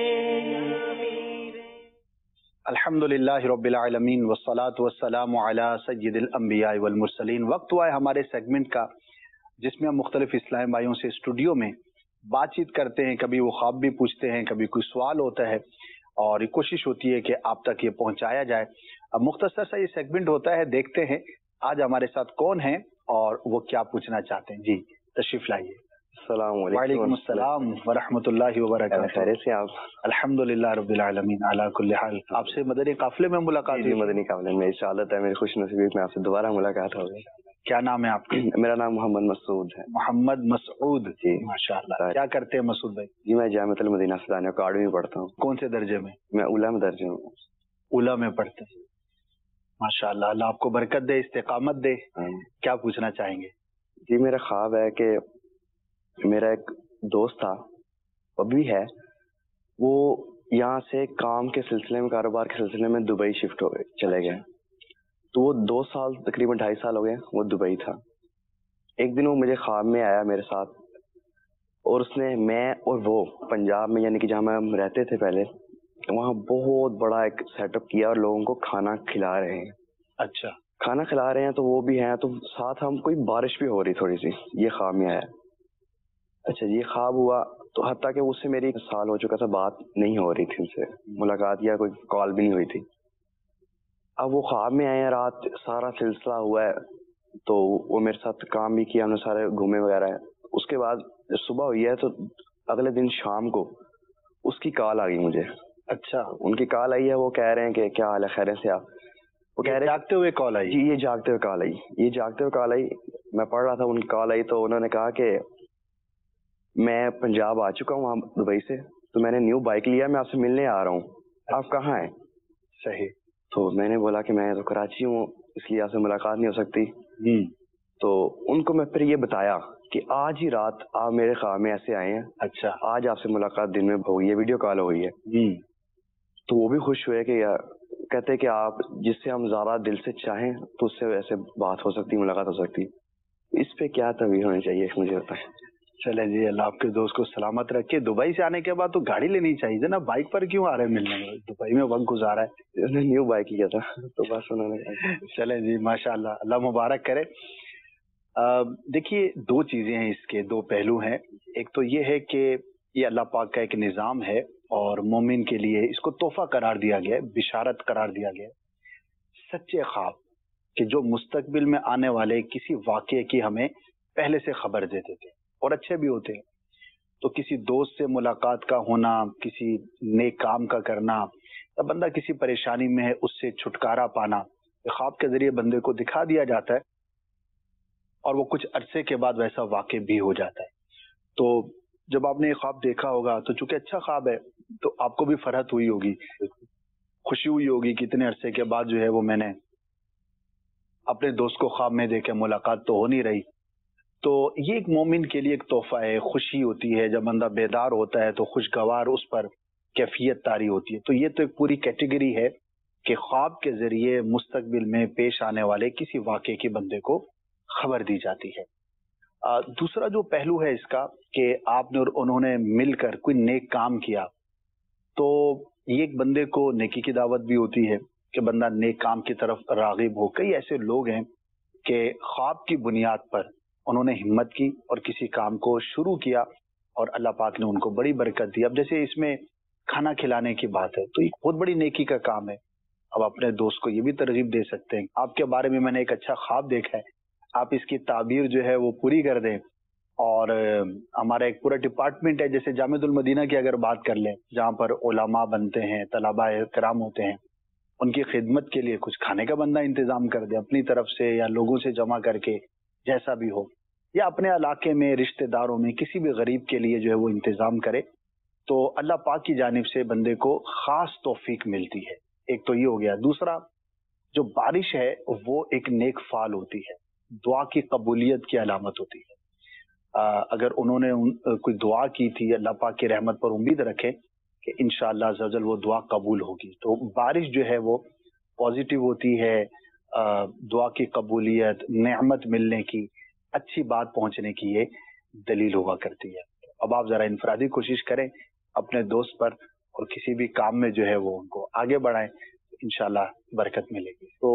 الحمدللہ رب العالمین والصلاة والسلام علی سید الانبیاء والمرسلین. وقت ہوا ہے ہمارے سیگمنٹ کا جس میں ہم مختلف اسلام بھائیوں سے اسٹوڈیو میں بات چیت کرتے ہیں. کبھی وہ خواب بھی پوچھتے ہیں، کبھی کوئی سوال ہوتا ہے اور یہ کوشش ہوتی ہے کہ آپ تک یہ پہنچایا جائے. اب مختصر سا یہ سیگمنٹ ہوتا ہے، دیکھتے ہیں آج ہمارے ساتھ کون ہیں اور وہ کیا پوچھنا چاہتے ہیں. جی تشریف لائیے. السلام علیکم. وعلیکم السلام ورحمۃ اللہ وبرکاتہ. خیریت سے آپ؟ الحمدللہ رب العالمین علی کل حال. آپ سے مدنی قافلے میں ملاقات ہوئی. مدنی قافلے میں سعادت ہے، میری خوش نصیبی میں آپ سے دوبارہ ملاقات ہو گئی. کیا نام ہے آپ کا؟ میرا نام محمد مسعود ہے. محمد مسعود. جی ماشاء اللہ. کیا کرتے ہیں مسعود بھائی؟ جی میں جامعۃ المدینہ ثانیہ اکیڈمی میں پڑھتا ہوں. کون سے درجے میں؟ میں اولا میں درجے ہوں. اولا میں پڑھتے ہیں. ماشاء اللہ، اللہ آپ کو برکت دے، استقامت دے. کیا پوچھنا چاہیں گے؟ جی میرا خواب ہے کہ میرا ایک دوست تھا، ابھی ہے، وہ یہاں سے کام کے سلسلے میں، کاروبار کے سلسلے میں دبئی شفٹ ہو گئے، چلے گئے. تو وہ دو سال تقریباً ڈھائی سال ہو گئے وہ دبئی تھا. ایک دن وہ مجھے خواب میں آیا میرے ساتھ، اور اس نے میں اور وہ پنجاب میں یعنی کہ جہاں ہم رہتے تھے پہلے، وہاں بہت بڑا ایک سیٹ اپ کیا اور لوگوں کو کھانا کھلا رہے ہیں. اچھا کھانا کھلا رہے ہیں تو وہ بھی ہیں، تو ساتھ ہم کوئی بارش بھی ہو رہی تھوڑی سی. یہ خواب میں آیا. اچھا یہ خواب ہوا تو حتیٰ کہ اس سے میری سال ہو چکا تھا، بات نہیں ہو رہی تھی، ان سے ملاقات یا کوئی کال بھی نہیں ہوئی تھی. اب وہ خواب میں آئے ہیں، رات سارا سلسلہ ہوا ہے، تو وہ میرے ساتھ کام بھی کیا، ہم نے سارے گھومے وغیرہ ہے. اس کے بعد جب صبح ہوئی ہے تو اگلے دن شام کو اس کی کال آ گئی مجھے. اچھا ان کی کال آئی ہے، وہ کہہ رہے ہیں کہ کیا حال ہے، خیریت سے آپ؟ وہ کہہ رہے جاگتے ہوئے کال آئی؟ جی یہ جاگتے ہوئے کال آئی، یہ جاگتے ہوئے کال آئی. میں پڑھ رہا تھا، ان کی کال آئی تو انہوں نے کہا کہ میں پنجاب آ چکا ہوں وہاں دبئی سے، تو میں نے نیو بائک لیا، میں آپ سے ملنے آ رہا ہوں، آپ کہاں ہیں؟ صحیح. تو میں نے بولا کہ میں تو کراچی ہوں، اس لیے آپ سے ملاقات نہیں ہو سکتی. تو ان کو میں پھر یہ بتایا کہ آج ہی رات آپ میرے خواب میں ایسے آئے ہیں. اچھا آج آپ سے ملاقات دن میں ہو گئی ہے، ویڈیو کال ہو گئی ہے. تو وہ بھی خوش ہوئے کہ کہتے کہ آپ جس سے ہم زیادہ دل سے چاہیں تو اس سے ویسے بات ہو سکتی، ملاقات ہو سکتی. اس پہ کیا تعبیر ہونی چاہیے مجھے بتائیں. چلے جی، اللہ آپ کے دوست کو سلامت رکھے. دبئی سے آنے کے بعد تو گاڑی لینی چاہیے نا، بائک پر کیوں آ رہے ہیں ملنے میں؟ دبئی میں وقت گزارا ہے. نیو بائک کیا تھا تو بس انہوں نے. چلے جی ماشاء اللہ، اللہ مبارک کرے. دیکھیے دو چیزیں ہیں اس کے، دو پہلو ہیں. ایک تو یہ ہے کہ یہ اللہ پاک کا ایک نظام ہے اور مومن کے لیے اس کو تحفہ قرار دیا گیا ہے، بشارت قرار دیا گیا ہے. سچے خواب کہ جو مستقبل میں آنے والے کسی واقعے کی ہمیں پہلے سے خبر دیتے تھے اور اچھے بھی ہوتے ہیں. تو کسی دوست سے ملاقات کا ہونا، کسی نیک کام کا کرنا، یا بندہ کسی پریشانی میں ہے اس سے چھٹکارا پانا، خواب کے ذریعے بندے کو دکھا دیا جاتا ہے اور وہ کچھ عرصے کے بعد ویسا واقع بھی ہو جاتا ہے. تو جب آپ نے یہ خواب دیکھا ہوگا تو چونکہ اچھا خواب ہے تو آپ کو بھی فرحت ہوئی ہوگی، خوشی ہوئی ہوگی کہ اتنے عرصے کے بعد جو ہے وہ میں نے اپنے دوست کو خواب میں دیکھے، ملاقات تو ہو نہیں رہی. تو یہ ایک مومن کے لیے ایک تحفہ ہے، خوشی ہوتی ہے. جب بندہ بیدار ہوتا ہے تو خوشگوار اس پر کیفیت طاری ہوتی ہے. تو یہ تو ایک پوری کیٹیگری ہے کہ خواب کے ذریعے مستقبل میں پیش آنے والے کسی واقعے کی بندے کو خبر دی جاتی ہے۔ آ, دوسرا جو پہلو ہے اس کا کہ آپ نے اور انہوں نے مل کر کوئی نیک کام کیا تو یہ ایک بندے کو نیکی کی دعوت بھی ہوتی ہے کہ بندہ نیک کام کی طرف راغب ہو۔ کئی ایسے لوگ ہیں کہ خواب کی بنیاد پر انہوں نے ہمت کی اور کسی کام کو شروع کیا اور اللہ پاک نے ان کو بڑی برکت دی۔ اب جیسے اس میں کھانا کھلانے کی بات ہے تو یہ بہت بڑی نیکی کا کام ہے۔ اب اپنے دوست کو یہ بھی ترغیب دے سکتے ہیں، آپ کے بارے میں میں نے ایک اچھا خواب دیکھا ہے، آپ اس کی تعبیر جو ہے وہ پوری کر دیں۔ اور ہمارا ایک پورا ڈپارٹمنٹ ہے، جیسے جامعۃ المدینہ کی اگر بات کر لیں جہاں پر علماء بنتے ہیں، طلباء کرام ہوتے ہیں، ان کی خدمت کے لیے کچھ کھانے کا بندہ انتظام کر دے اپنی طرف سے یا لوگوں سے جمع کر کے جیسا بھی ہو، یا اپنے علاقے میں رشتہ داروں میں کسی بھی غریب کے لیے جو ہے وہ انتظام کرے تو اللہ پاک کی جانب سے بندے کو خاص توفیق ملتی ہے۔ ایک تو یہ ہو گیا۔ دوسرا جو بارش ہے وہ ایک نیک فعل ہوتی ہے، دعا کی قبولیت کی علامت ہوتی ہے۔ اگر انہوں نے کوئی دعا کی تھی اللہ پاک کی رحمت پر امید رکھے کہ انشاءاللہ عز و جل وہ دعا قبول ہوگی، تو بارش جو ہے وہ پازیٹیو ہوتی ہے، دعا کی قبولیت، نعمت ملنے کی، اچھی بات پہنچنے کی یہ دلیل ہوا کرتی ہے۔ اب آپ ذرا انفرادی کوشش کریں اپنے دوست پر اور کسی بھی کام میں جو ہے وہ ان کو آگے بڑھائیں، انشاءاللہ برکت ملے گی۔ تو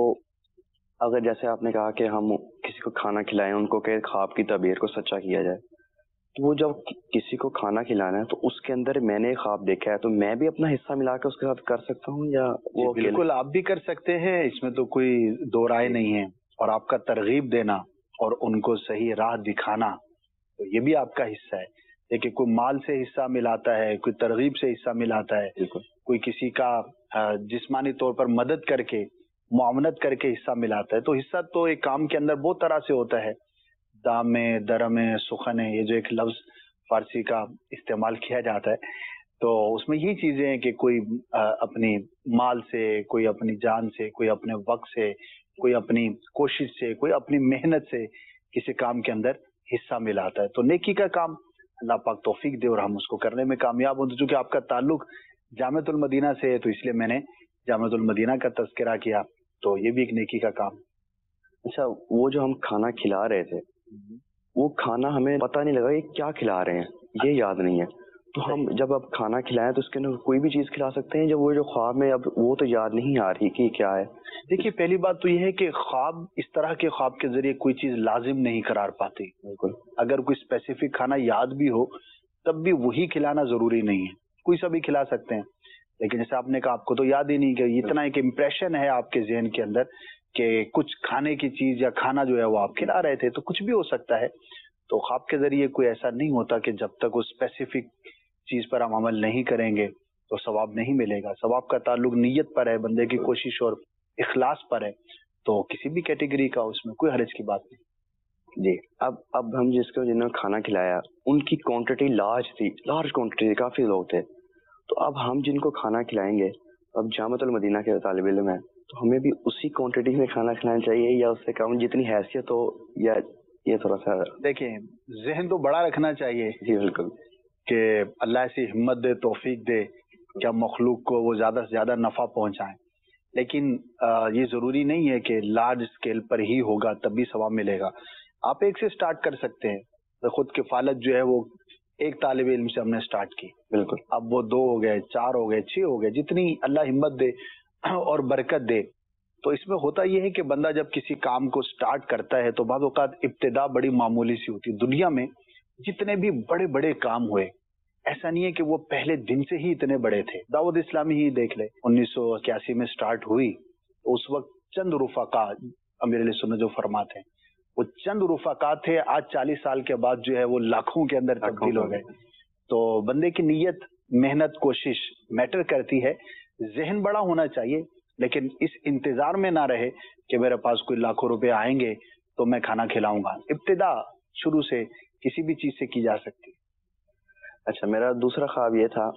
اگر جیسے آپ نے کہا کہ ہم کسی کو کھانا کھلائیں، ان کو کہ خواب کی تعبیر کو سچا کیا جائے، تو وہ جب کسی کو کھانا کھلانا ہے تو اس کے اندر میں نے خواب دیکھا ہے تو میں بھی اپنا حصہ ملا کے اس کے ساتھ کر سکتا ہوں یا وہ؟ بالکل آپ بھی کر سکتے ہیں، اس میں تو کوئی دو رائے نہیں ہے۔ اور آپ کا ترغیب دینا اور ان کو صحیح راہ دکھانا تو یہ بھی آپ کا حصہ ہے۔ دیکھیے کوئی مال سے حصہ ملاتا ہے، کوئی ترغیب سے حصہ ملاتا ہے، کوئی کسی کا جسمانی طور پر مدد کر کے معاونت کر کے حصہ ملاتا ہے، تو حصہ تو ایک کام کے اندر بہت طرح سے ہوتا ہے۔ دام میں، درم میں، سخن ہے، یہ جو ایک لفظ فارسی کا استعمال کیا جاتا ہے تو اس میں یہی چیزیں ہیں کہ کوئی اپنی مال سے، کوئی اپنی جان سے، کوئی اپنے وقت سے، کوئی اپنی کوشش سے، کوئی اپنی محنت سے کسی کام کے اندر حصہ ملاتا ہے۔ تو نیکی کا کام اللہ پاک توفیق دے اور ہم اس کو کرنے میں کامیاب ہوں۔ چونکہ آپ کا تعلق جامعۃ المدینہ سے ہے تو اس لیے میں نے جامعۃ المدینہ کا تذکرہ کیا، تو یہ بھی ایک نیکی کا کام۔ اچھا، وہ جو ہم کھانا کھلا رہے تھے وہ کھانا ہمیں پتہ نہیں لگا یہ کیا کھلا رہے ہیں، یہ یاد نہیں ہے، تو ہم جب اب کھانا کھلائیں تو اس کے اندر کوئی بھی چیز کھلا سکتے ہیں؟ جب وہ جو خواب میں اب وہ تو یاد نہیں آ رہی کہ کیا ہے۔ دیکھیے پہلی بات تو یہ ہے کہ خواب اس طرح کے خواب کے ذریعے کوئی چیز لازم نہیں قرار پاتی۔ بالکل، اگر کوئی اسپیسیفک کھانا یاد بھی ہو تب بھی وہی کھلانا ضروری نہیں ہے، کوئی سا بھی کھلا سکتے ہیں۔ لیکن جیسے آپ نے کہا آپ کو تو یاد ہی نہیں کہ اتنا ایک امپریشن ہے آپ کے ذہن کے اندر کہ کچھ کھانے کی چیز یا کھانا جو ہے وہ آپ کھلا رہے تھے، تو کچھ بھی ہو سکتا ہے۔ تو خواب کے ذریعے کوئی ایسا نہیں ہوتا کہ جب تک وہ اسپیسیفک چیز پر ہم عمل نہیں کریں گے تو ثواب نہیں ملے گا۔ ثواب کا تعلق نیت پر ہے، بندے کی کوشش اور اخلاص پر ہے، تو کسی بھی کیٹیگری کا اس میں کوئی حرج کی بات نہیں۔ جی، اب اب ہم جس کو جنہوں نے کھانا کھلایا ان کی کوانٹٹی لارج تھی، لارج کوانٹٹی، کافی لوگ تھے، تو اب ہم جن کو کھانا کھلائیں گے، اب جامعۃ المدینہ کے طالب علم ہیں تو ہمیں بھی اسی کوانٹٹی میں کھانا کھلانا چاہیے یا اس سے کم جتنی حیثیت ہو، یا یہ تھوڑا سا؟ دیکھیں ذہن تو بڑا رکھنا چاہیے۔ جی بالکل، کہ اللہ ایسی ہمت دے، توفیق دے کہ ہم مخلوق کو وہ زیادہ سے زیادہ نفع پہنچائیں، لیکن یہ ضروری نہیں ہے کہ لارج اسکیل پر ہی ہوگا تب بھی ثواب ملے گا۔ آپ ایک سے سٹارٹ کر سکتے ہیں، خود کفالت جو ہے وہ ایک طالب علم سے ہم نے سٹارٹ کی، بالکل، اب وہ دو ہو گئے، چار ہو گئے، چھ ہو گئے، جتنی اللہ ہمت دے اور برکت دے۔ تو اس میں ہوتا یہ ہے کہ بندہ جب کسی کام کو سٹارٹ کرتا ہے تو بعض اوقات ابتدا بڑی معمولی سی ہوتی ہے۔ دنیا میں جتنے بھی بڑے بڑے کام ہوئے ایسا نہیں ہے کہ وہ پہلے دن سے ہی اتنے بڑے تھے۔ دعوت اسلامی ہی دیکھ لے، انیس سو اکیاسی میں سٹارٹ ہوئی تو اس وقت چند رفقا، امیر علیہ سنت جو فرماتے ہیں وہ چند رفقات تھے، آج چالیس سال کے بعد جو ہے وہ لاکھوں کے اندر تبدیل ہو گئے۔ تو بندے کی نیت، محنت، کوشش میٹر کرتی ہے۔ ذہن بڑا ہونا چاہیے لیکن اس انتظار میں نہ رہے کہ میرے پاس کوئی لاکھوں روپے آئیں گے تو میں کھانا کھلاؤں گا۔ ابتدا شروع سے کسی بھی چیز سے کی جا سکتی۔ اچھا، میرا دوسرا خواب یہ تھا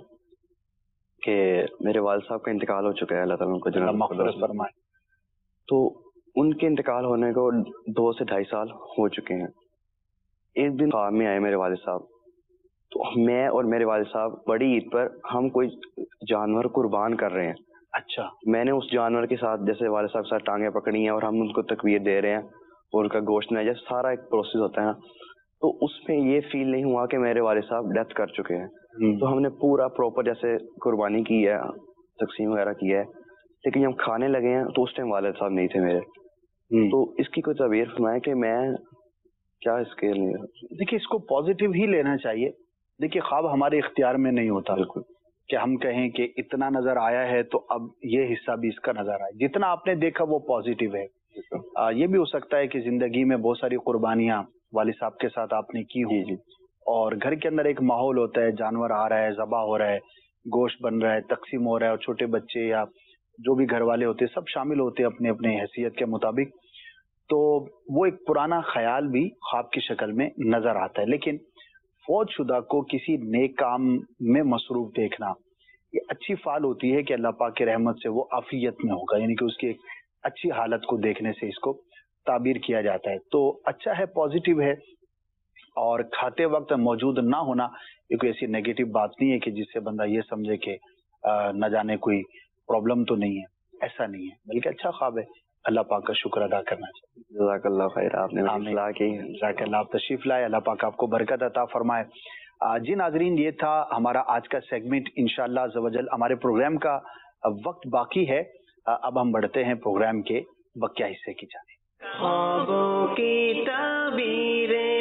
کہ میرے والد صاحب کا انتقال ہو چکا ہے، اللہ تعالیٰ ان کو جنت مغفرت فرمائے، تو ان کے انتقال ہونے کو دو سے ڈھائی سال ہو چکے ہیں۔ ایک دن خواب میں آئے میرے والد صاحب، تو میں اور میرے والد صاحب بڑی عید پر ہم کوئی جانور قربان کر رہے ہیں، अच्छा, मैंने उस जानवर के साथ जैसे वाले साहब के साथ टांगे पकड़ी हैं और हम उनको तकवीर दे रहे हैं और उनका गोश्त नहीं, जैसे सारा एक प्रोसेस होता है ना, तो उसमें ये फील नहीं हुआ कि मेरे वाले साहब डेथ कर चुके हैं। तो हमने पूरा प्रॉपर जैसे कुर्बानी की है, तकसीम वगैरह की है, लेकिन जब खाने लगे हैं तो उस टाइम वाले साहब नहीं थे मेरे। तो इसकी कोई तबीर फरमाए कि मैं क्या इसके लिए। देखिए, इसको पॉजिटिव ही लेना चाहिए। देखिए, ख्वाब हमारे इख्तियार में नहीं होता बिल्कुल कि हम कहें कि इतना नजर आया है तो अब ये हिस्सा भी इसका नजर आए। जितना आपने देखा वो पॉजिटिव है। आ, ये भी हो सकता है कि जिंदगी में बहुत सारी कुर्बानियां वालिद साहब के साथ आपने की होंगी और घर के अंदर एक माहौल होता है, जानवर आ रहा है, ज़बा हो रहा है, गोश्त बन रहा है, तकसीम हो रहा है और छोटे बच्चे या जो भी घर वाले होते हैं सब शामिल होते हैं अपने अपने हैसियत के मुताबिक। तो वो एक पुराना ख्याल भी ख्वाब की शक्ल में नजर आता है। लेकिन फौज शुदा को किसी नेक काम में मसरूफ देखना ये अच्छी फाल होती है कि अल्लाह पाक की रहमत से वो आफियत में होगा, यानी कि उसकी एक अच्छी हालत को देखने से इसको ताबीर किया जाता है। तो अच्छा है, पॉजिटिव है। और खाते वक्त मौजूद ना होना ये कोई ऐसी नेगेटिव बात नहीं है कि जिससे बंदा ये समझे कि न जाने कोई प्रॉब्लम तो नहीं है, ऐसा नहीं है, बल्कि अच्छा ख्वाब है। अल्लाह पाक का शुक्र अदा करना चाहिए। जज़ाकल्लाह खैर, आपने इस्लाह की। जज़ाकल्लाह, आप तशरीफ लाए, अल्लाह पाक आपको बरकत अता फरमाए। जी नाजरीन, ये था हमारा आज का सेगमेंट। इंशाअल्लाह अज़्ज़वजल हमारे प्रोग्राम का वक्त बाकी है। अब हम बढ़ते हैं प्रोग्राम के बकिया हिस्से की जाने। ख्वाबों की ताबीरें।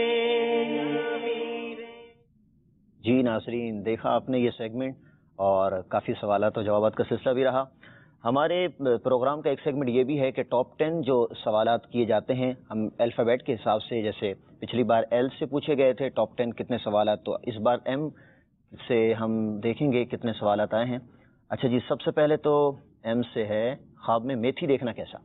जी नाजरीन, देखा आपने ये सेगमेंट और काफ़ी सवालात और जवाबात का सिलसिला भी रहा। हमारे प्रोग्राम का एक सेगमेंट ये भी है कि टॉप टेन जो सवालात किए जाते हैं हम अल्फ़ाबेट के हिसाब से, जैसे पिछली बार एल से पूछे गए थे टॉप टेन कितने सवालात, तो इस बार एम से हम देखेंगे कितने सवालात आए हैं। अच्छा जी, सबसे पहले तो एम से है, ख्वाब में मेथी देखना कैसा?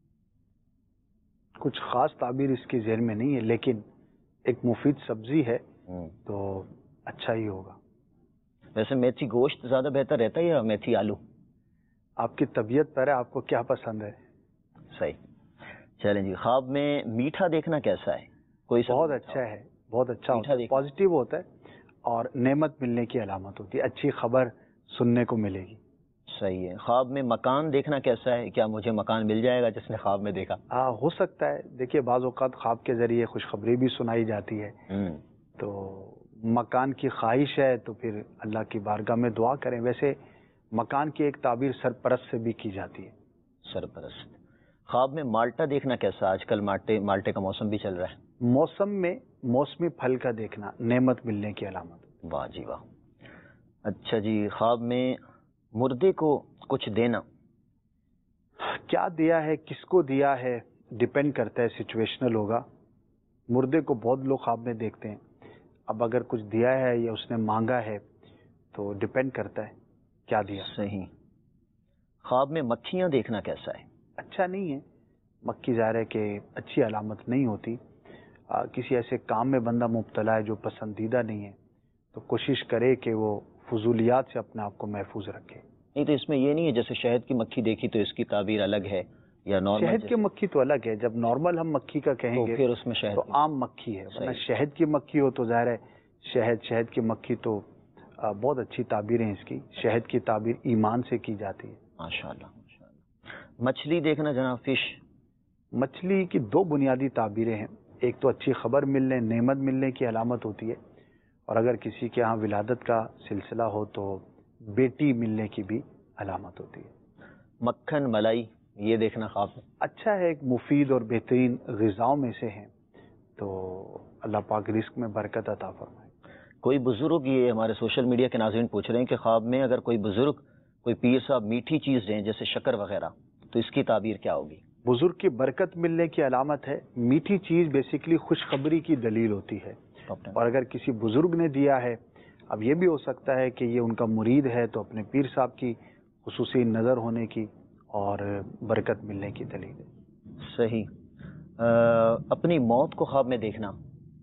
कुछ खास ताबीर इसके ज़हन में नहीं है, लेकिन एक मुफीद सब्जी है तो अच्छा ही होगा। वैसे मेथी गोश्त ज़्यादा बेहतर रहता है या मेथी आलू? आपकी तबीयत पर है, आपको क्या पसंद है। सही, चलें जी। ख्वाब में मीठा देखना कैसा है? कोई बहुत अच्छा है, बहुत अच्छा होता है, पॉजिटिव होता है और नेमत मिलने की अलामत होती है, अच्छी खबर सुनने को मिलेगी। सही है। ख्वाब में मकान देखना कैसा है? क्या मुझे मकान मिल जाएगा जिसने ख्वाब में देखा? हाँ, हो सकता है। देखिए, बाज़ औक़ात ख्वाब के जरिए खुशखबरी भी सुनाई जाती है, तो मकान की ख्वाहिश है तो फिर अल्लाह की बारगाह में दुआ करें। वैसे मकान की एक ताबीर सरपरस्त से भी की जाती है। सरपरस्त। ख्वाब में माल्टा देखना कैसा? आजकल माल्टे माल्टे का मौसम भी चल रहा है। मौसम में मौसमी फल का देखना नेमत मिलने की अलामत। वाह जी वाह। अच्छा जी, ख्वाब में मुर्दे को कुछ देना, क्या दिया है, किसको दिया है, डिपेंड करता है, सिचुएशनल होगा। मुर्दे को बहुत लोग ख्वाब में देखते हैं। अब अगर कुछ दिया है या उसने मांगा है तो डिपेंड करता है क्या दिया। सही। ख्वाब में मक्खियां देखना कैसा है? अच्छा नहीं है। मक्खी ज़ाहिर है कि अच्छी अलामत नहीं होती। आ, किसी ऐसे काम में बंदा मुब्तला है जो पसंदीदा नहीं है तो कोशिश करे कि वो फजूलियात से अपने आप को महफूज रखे। नहीं तो इसमें ये नहीं है जैसे शहद की मक्खी देखी तो इसकी ताबीर अलग है या नॉर्मल? शहद की मक्खी तो अलग है। जब नॉर्मल हम मक्खी का कहेंगे तो फिर उसमें शहद तो आम मक्खी है, वरना शहद की मक्खी हो तो ज़ाहिर है शहद शहद की मक्खी तो आ, बहुत अच्छी ताबीर है इसकी। शहद की ताबीर ईमान से की जाती है। माशाअल्लाह माशाअल्लाह। मछली देखना जनाब, फिश। मछली की दो बुनियादी ताबीरें हैं। एक तो अच्छी खबर मिलने, नेमत मिलने की अलामत होती है, और अगर किसी के यहाँ विलादत का सिलसिला हो तो बेटी मिलने की भी अलामत होती है। मक्खन मलाई ये देखना ख्वाब में अच्छा है, एक मुफीद और बेहतरीन ग़िज़ाओं में से है, तो अल्लाह पाक रिस्क में बरकत अता फरमाए। कोई बुजुर्ग, ये हमारे सोशल मीडिया के नाज़रीन पूछ रहे हैं कि ख्वाब में अगर कोई बुजुर्ग, कोई पीर साहब मीठी चीज़ दें जैसे शक्कर वगैरह, तो इसकी ताबीर क्या होगी? बुजुर्ग की बरकत मिलने की अलामत है। मीठी चीज़ बेसिकली खुशखबरी की दलील होती है, और अगर किसी बुजुर्ग ने दिया है, अब ये भी हो सकता है कि ये उनका मुरीद है तो अपने पीर साहब की खुसूसी नज़र होने की और बरकत मिलने की दलील है। सही। आ, अपनी मौत को ख्वाब में देखना,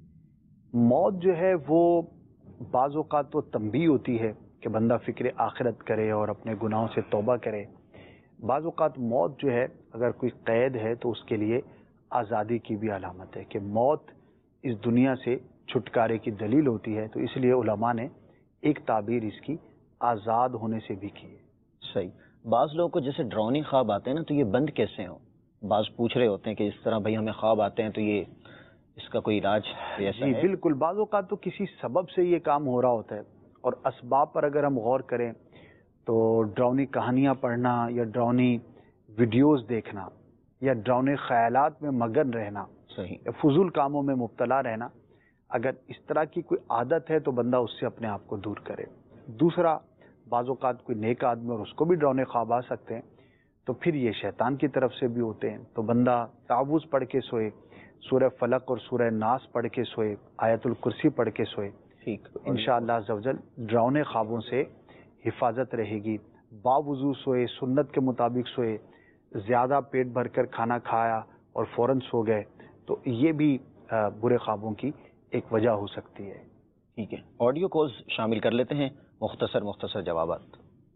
मौत जो है वो बाज़ औक़ात तो तंबी होती है कि बंदा फ़िक्र आखिरत करे और अपने गुनाहों से तौबा करे। बाज़ औक़ात मौत जो है अगर कोई क़ैद है तो उसके लिए आज़ादी की भी अलामत है कि मौत इस दुनिया से छुटकारे की दलील होती है, तो इसलिए उलमा ने एक ताबीर इसकी आज़ाद होने से भी की है। सही। بعض لوگوں کو جیسے ڈراؤنی خواب آتے ہیں نا، تو یہ بند کیسے ہوں؟ بعض پوچھ رہے ہوتے ہیں کہ اس طرح بھائی ہمیں خواب آتے ہیں تو یہ اس کا کوئی علاج ایسا جی ہے؟ بالکل، بعض اوقات تو کسی سبب سے یہ کام ہو رہا ہوتا ہے، اور اسباب پر اگر ہم غور کریں تو ڈراؤنی کہانیاں پڑھنا یا ڈراؤنی ویڈیوز دیکھنا یا ڈراؤنے خیالات میں مگن رہنا، صحیح، یا فضول کاموں میں مبتلا رہنا، اگر اس طرح کی کوئی عادت ہے تو بندہ اس سے اپنے آپ کو دور کرے۔ دوسرا، بعض اوقات کوئی نیک آدمی اور اس کو بھی ڈراؤنے خواب آ سکتے ہیں، تو پھر یہ شیطان کی طرف سے بھی ہوتے ہیں، تو بندہ تعوذ پڑھ کے سوئے، سورہ فلق اور سورہ ناس پڑھ کے سوئے، آیت الکرسی پڑھ کے سوئے، ٹھیک، انشاءاللہ عز و جل ڈراؤنے خوابوں سے حفاظت رہے گی۔ باوضو سوئے، سنت کے مطابق سوئے، زیادہ پیٹ بھر کر کھانا کھایا اور فوراً سو گئے، تو یہ بھی برے خوابوں کی ایک وجہ ہو سکتی ہے۔ ٹھیک ہے، آڈیو کالز شامل کر لیتے ہیں، مختصر مختصر جوابات۔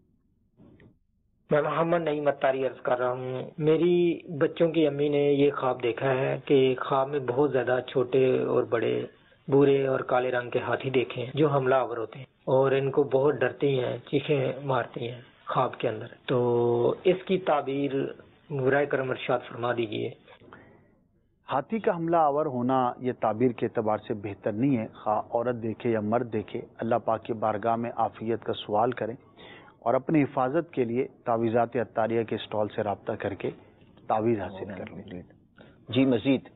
میں محمد نعیم اتاری عرض کر رہا ہوں، میری بچوں کی امی نے یہ خواب دیکھا ہے کہ خواب میں بہت زیادہ چھوٹے اور بڑے بھورے اور کالے رنگ کے ہاتھی دیکھے ہیں جو حملہ آور ہوتے ہیں، اور ان کو بہت ڈرتی ہیں، چیخیں مارتی ہیں خواب کے اندر، تو اس کی تعبیر برائے کرم ارشاد فرما دیجیے۔ ہاتھی کا حملہ آور ہونا یہ تعبیر کے اعتبار سے بہتر نہیں ہے، خواہ عورت دیکھے یا مرد دیکھے، اللہ پاک کی بارگاہ میں عافیت کا سوال کریں اور اپنی حفاظت کے لیے تعویذات عطاریہ کے اسٹال سے رابطہ کر کے تعویذ حاصل کر لیں۔ جی مزید۔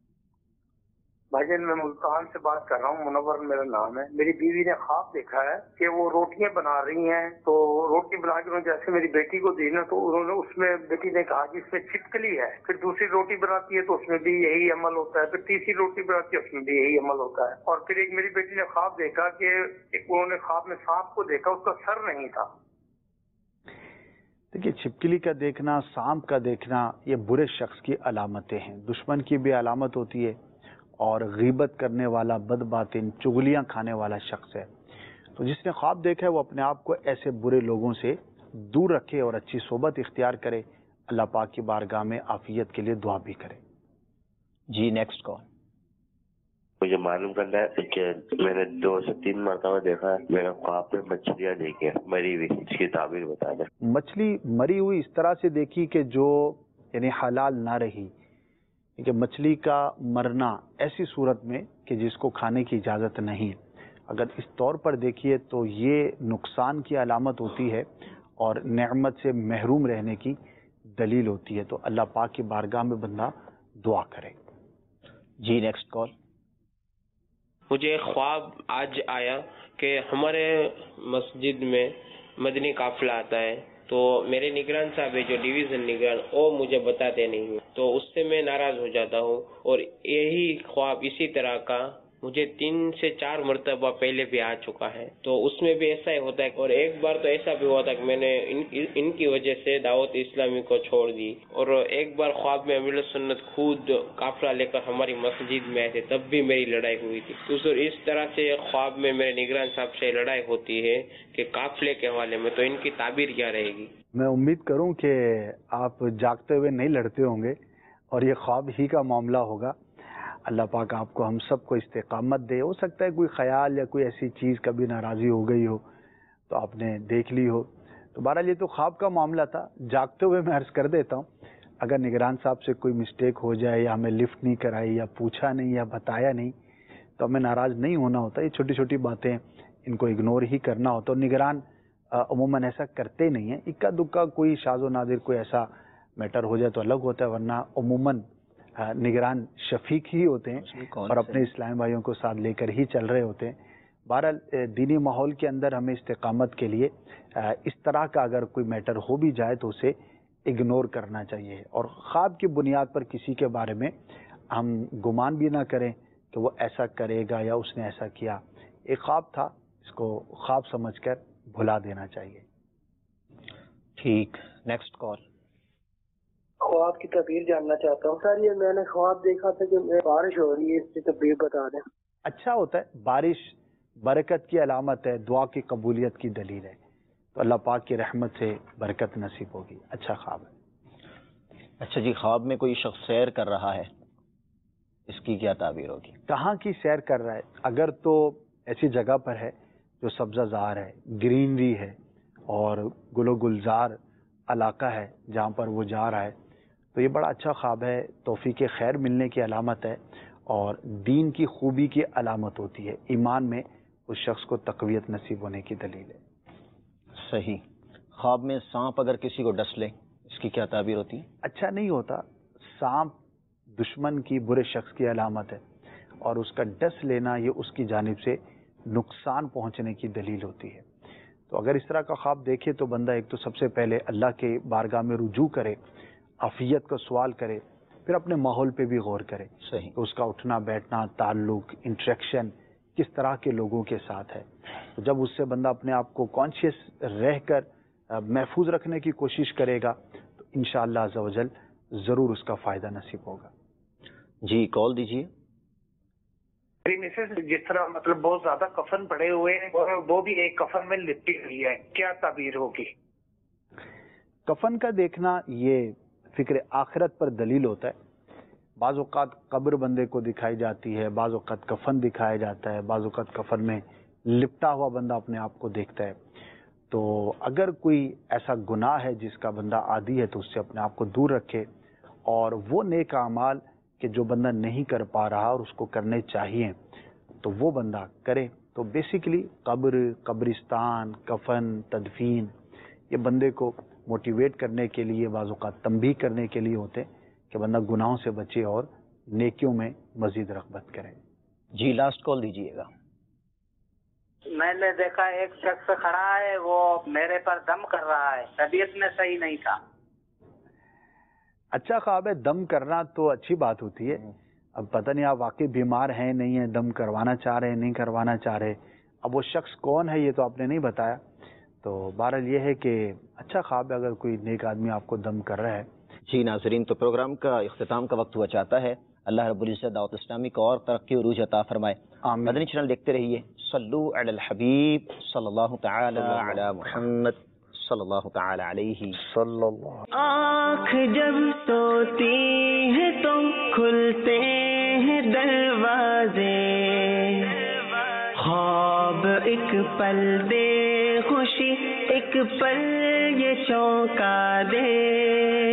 بھائی جان میں ملتان سے بات کر رہا ہوں، منور میرا نام ہے۔ میری بیوی نے خواب دیکھا ہے کہ وہ روٹیاں بنا رہی ہیں، تو روٹی بنا کے انہوں نے جیسے میری بیٹی کو دی نا، تو انہوں نے اس میں بیٹی نے کہا کہ اس میں چھپکلی ہے، پھر دوسری روٹی بناتی ہے تو اس میں بھی یہی عمل ہوتا ہے، پھر تیسری روٹی بناتی ہے اس میں بھی یہی عمل ہوتا ہے، اور پھر ایک میری بیٹی نے خواب دیکھا کہ ایک انہوں نے خواب میں سانپ کو دیکھا، اس کا سر نہیں تھا۔ دیکھیے، چھپکلی کا دیکھنا، سانپ کا دیکھنا، یہ برے شخص کی علامتیں ہیں، دشمن کی بھی علامت ہوتی ہے، اور غیبت کرنے والا، بد باطن، چغلیاں کھانے والا شخص ہے۔ تو جس نے خواب دیکھا ہے وہ اپنے آپ کو ایسے برے لوگوں سے دور رکھے اور اچھی صحبت اختیار کرے، اللہ پاک کی بارگاہ میں عافیت کے لیے دعا بھی کرے۔ جی نیکسٹ کال۔ مجھے معلوم کرنا ہے کہ میں نے دو سے تین مرتبہ دیکھا ہے میرے خواب میں مچھلیاں دیکھی ہیں مری ہوئی، اس کی تعبیر بتا دیں۔ مچھلی مری ہوئی اس طرح سے دیکھی کہ جو یعنی حلال نہ رہی، کہ مچھلی کا مرنا ایسی صورت میں کہ جس کو کھانے کی اجازت نہیں، اگر اس طور پر دیکھیے تو یہ نقصان کی علامت ہوتی ہے اور نعمت سے محروم رہنے کی دلیل ہوتی ہے، تو اللہ پاک کی بارگاہ میں بندہ دعا کرے۔ جی نیکسٹ کال۔ مجھے خواب آج آیا کہ ہمارے مسجد میں مدنی قافلہ آتا ہے، تو میرے نگران صاحب ہے جو ڈویژن نگران، وہ مجھے بتاتے نہیں ہیں، تو اس سے میں ناراض ہو جاتا ہوں، اور یہی خواب اسی طرح کا مجھے تین سے چار مرتبہ پہلے بھی آ چکا ہے، تو اس میں بھی ایسا ہی ہوتا ہے، اور ایک بار تو ایسا بھی ہوا تھا کہ میں نے ان ان کی وجہ سے دعوت اسلامی کو چھوڑ دی، اور ایک بار خواب میں امیر سنت خود قافلہ لے کر ہماری مسجد میں آئے تھے، تب بھی میری لڑائی ہوئی تھی۔ تو اس طرح سے خواب میں میرے نگران صاحب سے لڑائی ہوتی ہے کہ قافلے کے حوالے میں، تو ان کی تعبیر کیا رہے گی؟ میں امید کروں کہ آپ جاگتے ہوئے نہیں لڑتے ہوں گے اور یہ خواب ہی کا معاملہ ہوگا۔ اللہ پاک آپ کو، ہم سب کو استقامت دے۔ ہو سکتا ہے کوئی خیال یا کوئی ایسی چیز کبھی ناراضی ہو گئی ہو تو آپ نے دیکھ لی ہو، تو بہرحال یہ تو خواب کا معاملہ تھا۔ جاگتے ہوئے میں عرض کر دیتا ہوں، اگر نگران صاحب سے کوئی مسٹیک ہو جائے یا ہمیں لفٹ نہیں کرائی یا پوچھا نہیں یا بتایا نہیں تو ہمیں ناراض نہیں ہونا ہوتا، یہ چھوٹی چھوٹی باتیں ان کو اگنور ہی کرنا ہوتا، اور نگران عموماً ایسا کرتے نہیں ہیں، اکا دکا کوئی شاذ و نادر کوئی ایسا میٹر ہو جائے تو الگ ہوتا ہے، ورنہ عموماً نگران شفیق ہی ہوتے ہیں اور اپنے اسلام بھائیوں کو ساتھ لے کر ہی چل رہے ہوتے ہیں۔ بہرحال دینی ماحول کے اندر ہمیں استقامت کے لیے اس طرح کا اگر کوئی میٹر ہو بھی جائے تو اسے اگنور کرنا چاہیے، اور خواب کی بنیاد پر کسی کے بارے میں ہم گمان بھی نہ کریں کہ وہ ایسا کرے گا یا اس نے ایسا کیا۔ ایک خواب تھا، اس کو خواب سمجھ کر بھلا دینا چاہیے۔ ٹھیک، نیکسٹ کال۔ خواب کی تعبیر جاننا چاہتا ہوں سر۔ یہ میں نے خواب دیکھا تھا کہ بارش ہو رہی ہے، اس کی تعبیر بتا دیں۔ اچھا ہوتا ہے، بارش برکت کی علامت ہے، دعا کی قبولیت کی دلیل ہے، تو اللہ پاک کی رحمت سے برکت نصیب ہوگی۔ اچھا خواب ہے۔ اچھا جی، خواب میں کوئی شخص سیر کر رہا ہے، اس کی کیا تعبیر ہوگی؟ کہاں کی سیر کر رہا ہے؟ اگر تو ایسی جگہ پر ہے جو سبزہ زار ہے، گرینری ہے اور گل و گلزار علاقہ ہے جہاں پر وہ جا رہا ہے، تو یہ بڑا اچھا خواب ہے، توفیق خیر ملنے کی علامت ہے اور دین کی خوبی کی علامت ہوتی ہے، ایمان میں اس شخص کو تقویت نصیب ہونے کی دلیل ہے۔ صحیح۔ خواب میں سانپ اگر کسی کو ڈس لے اس کی کیا تعبیر ہوتی ہے؟ اچھا نہیں ہوتا، سانپ دشمن کی، برے شخص کی علامت ہے اور اس کا ڈس لینا یہ اس کی جانب سے نقصان پہنچنے کی دلیل ہوتی ہے۔ تو اگر اس طرح کا خواب دیکھے تو بندہ ایک تو سب سے پہلے اللہ کے بارگاہ میں رجوع کرے، عافیت کا سوال کرے، پھر اپنے ماحول پہ بھی غور کرے۔ صحیح۔ تو اس کا اٹھنا بیٹھنا، تعلق، انٹریکشن کس طرح کے لوگوں کے ساتھ ہے۔ تو جب اس سے بندہ اپنے آپ کو کانشیس رہ کر محفوظ رکھنے کی کوشش کرے گا تو انشاءاللہ عز و جل ضرور اس کا فائدہ نصیب ہوگا۔ جی کال دیجیے۔ میری مسز جس طرح مطلب بہت زیادہ کفن پڑے ہوئے ہیں اور وہ بھی ایک کفن میں لپٹی ہوئی ہے، کیا تعبیر ہوگی؟ کفن کا دیکھنا یہ فکر آخرت پر دلیل ہوتا ہے۔ بعض اوقات قبر بندے کو دکھائی جاتی ہے، بعض اوقات کفن دکھایا جاتا ہے، بعض اوقات کفن میں لپٹا ہوا بندہ اپنے آپ کو دیکھتا ہے۔ تو اگر کوئی ایسا گناہ ہے جس کا بندہ عادی ہے تو اس سے اپنے آپ کو دور رکھے، اور وہ نیک اعمال کہ جو بندہ نہیں کر پا رہا اور اس کو کرنے چاہیے تو وہ بندہ کرے۔ تو بیسیکلی قبر، قبرستان، کفن، تدفین یہ بندے کو موٹیویٹ کرنے کے لیے، بعض اوقات تنبیہ کرنے کے لیے ہوتے کہ بندہ گناہوں سے بچے اور نیکیوں میں مزید رغبت کرے۔ جی لاسٹ کال دیجیے گا۔ میں نے دیکھا ایک شخص کھڑا ہے، وہ میرے پر دم کر رہا ہے، طبیعت میں صحیح نہیں تھا۔ اچھا خواب ہے، دم کرنا تو اچھی بات ہوتی ہے۔ اب پتہ نہیں آپ واقعی بیمار ہیں نہیں ہیں، دم کروانا چاہ رہے ہیں نہیں کروانا چاہ رہے، اب وہ شخص کون ہے یہ تو آپ نے نہیں بتایا۔ تو بہرحال یہ ہے کہ اچھا خواب ہے اگر کوئی نیک آدمی آپ کو دم کر رہا ہے۔ جی ناظرین، تو پروگرام کا اختتام کا وقت ہوا چاہتا ہے۔ اللہ رب العزت دعوت اسلامی کو اور ترقی عروج عطا فرمائے۔ مدنی چینل دیکھتے رہیے۔ صلو علی الحبیب صلی اللہ تعالی علی محمد صلی اللہ تعالی علیہ صلی اللہ۔ آنکھ جب سوتی ہے تو کھلتے ہیں دروازے، خواب ایک پل دے خوشی، ایک پل یہ چونکا دے۔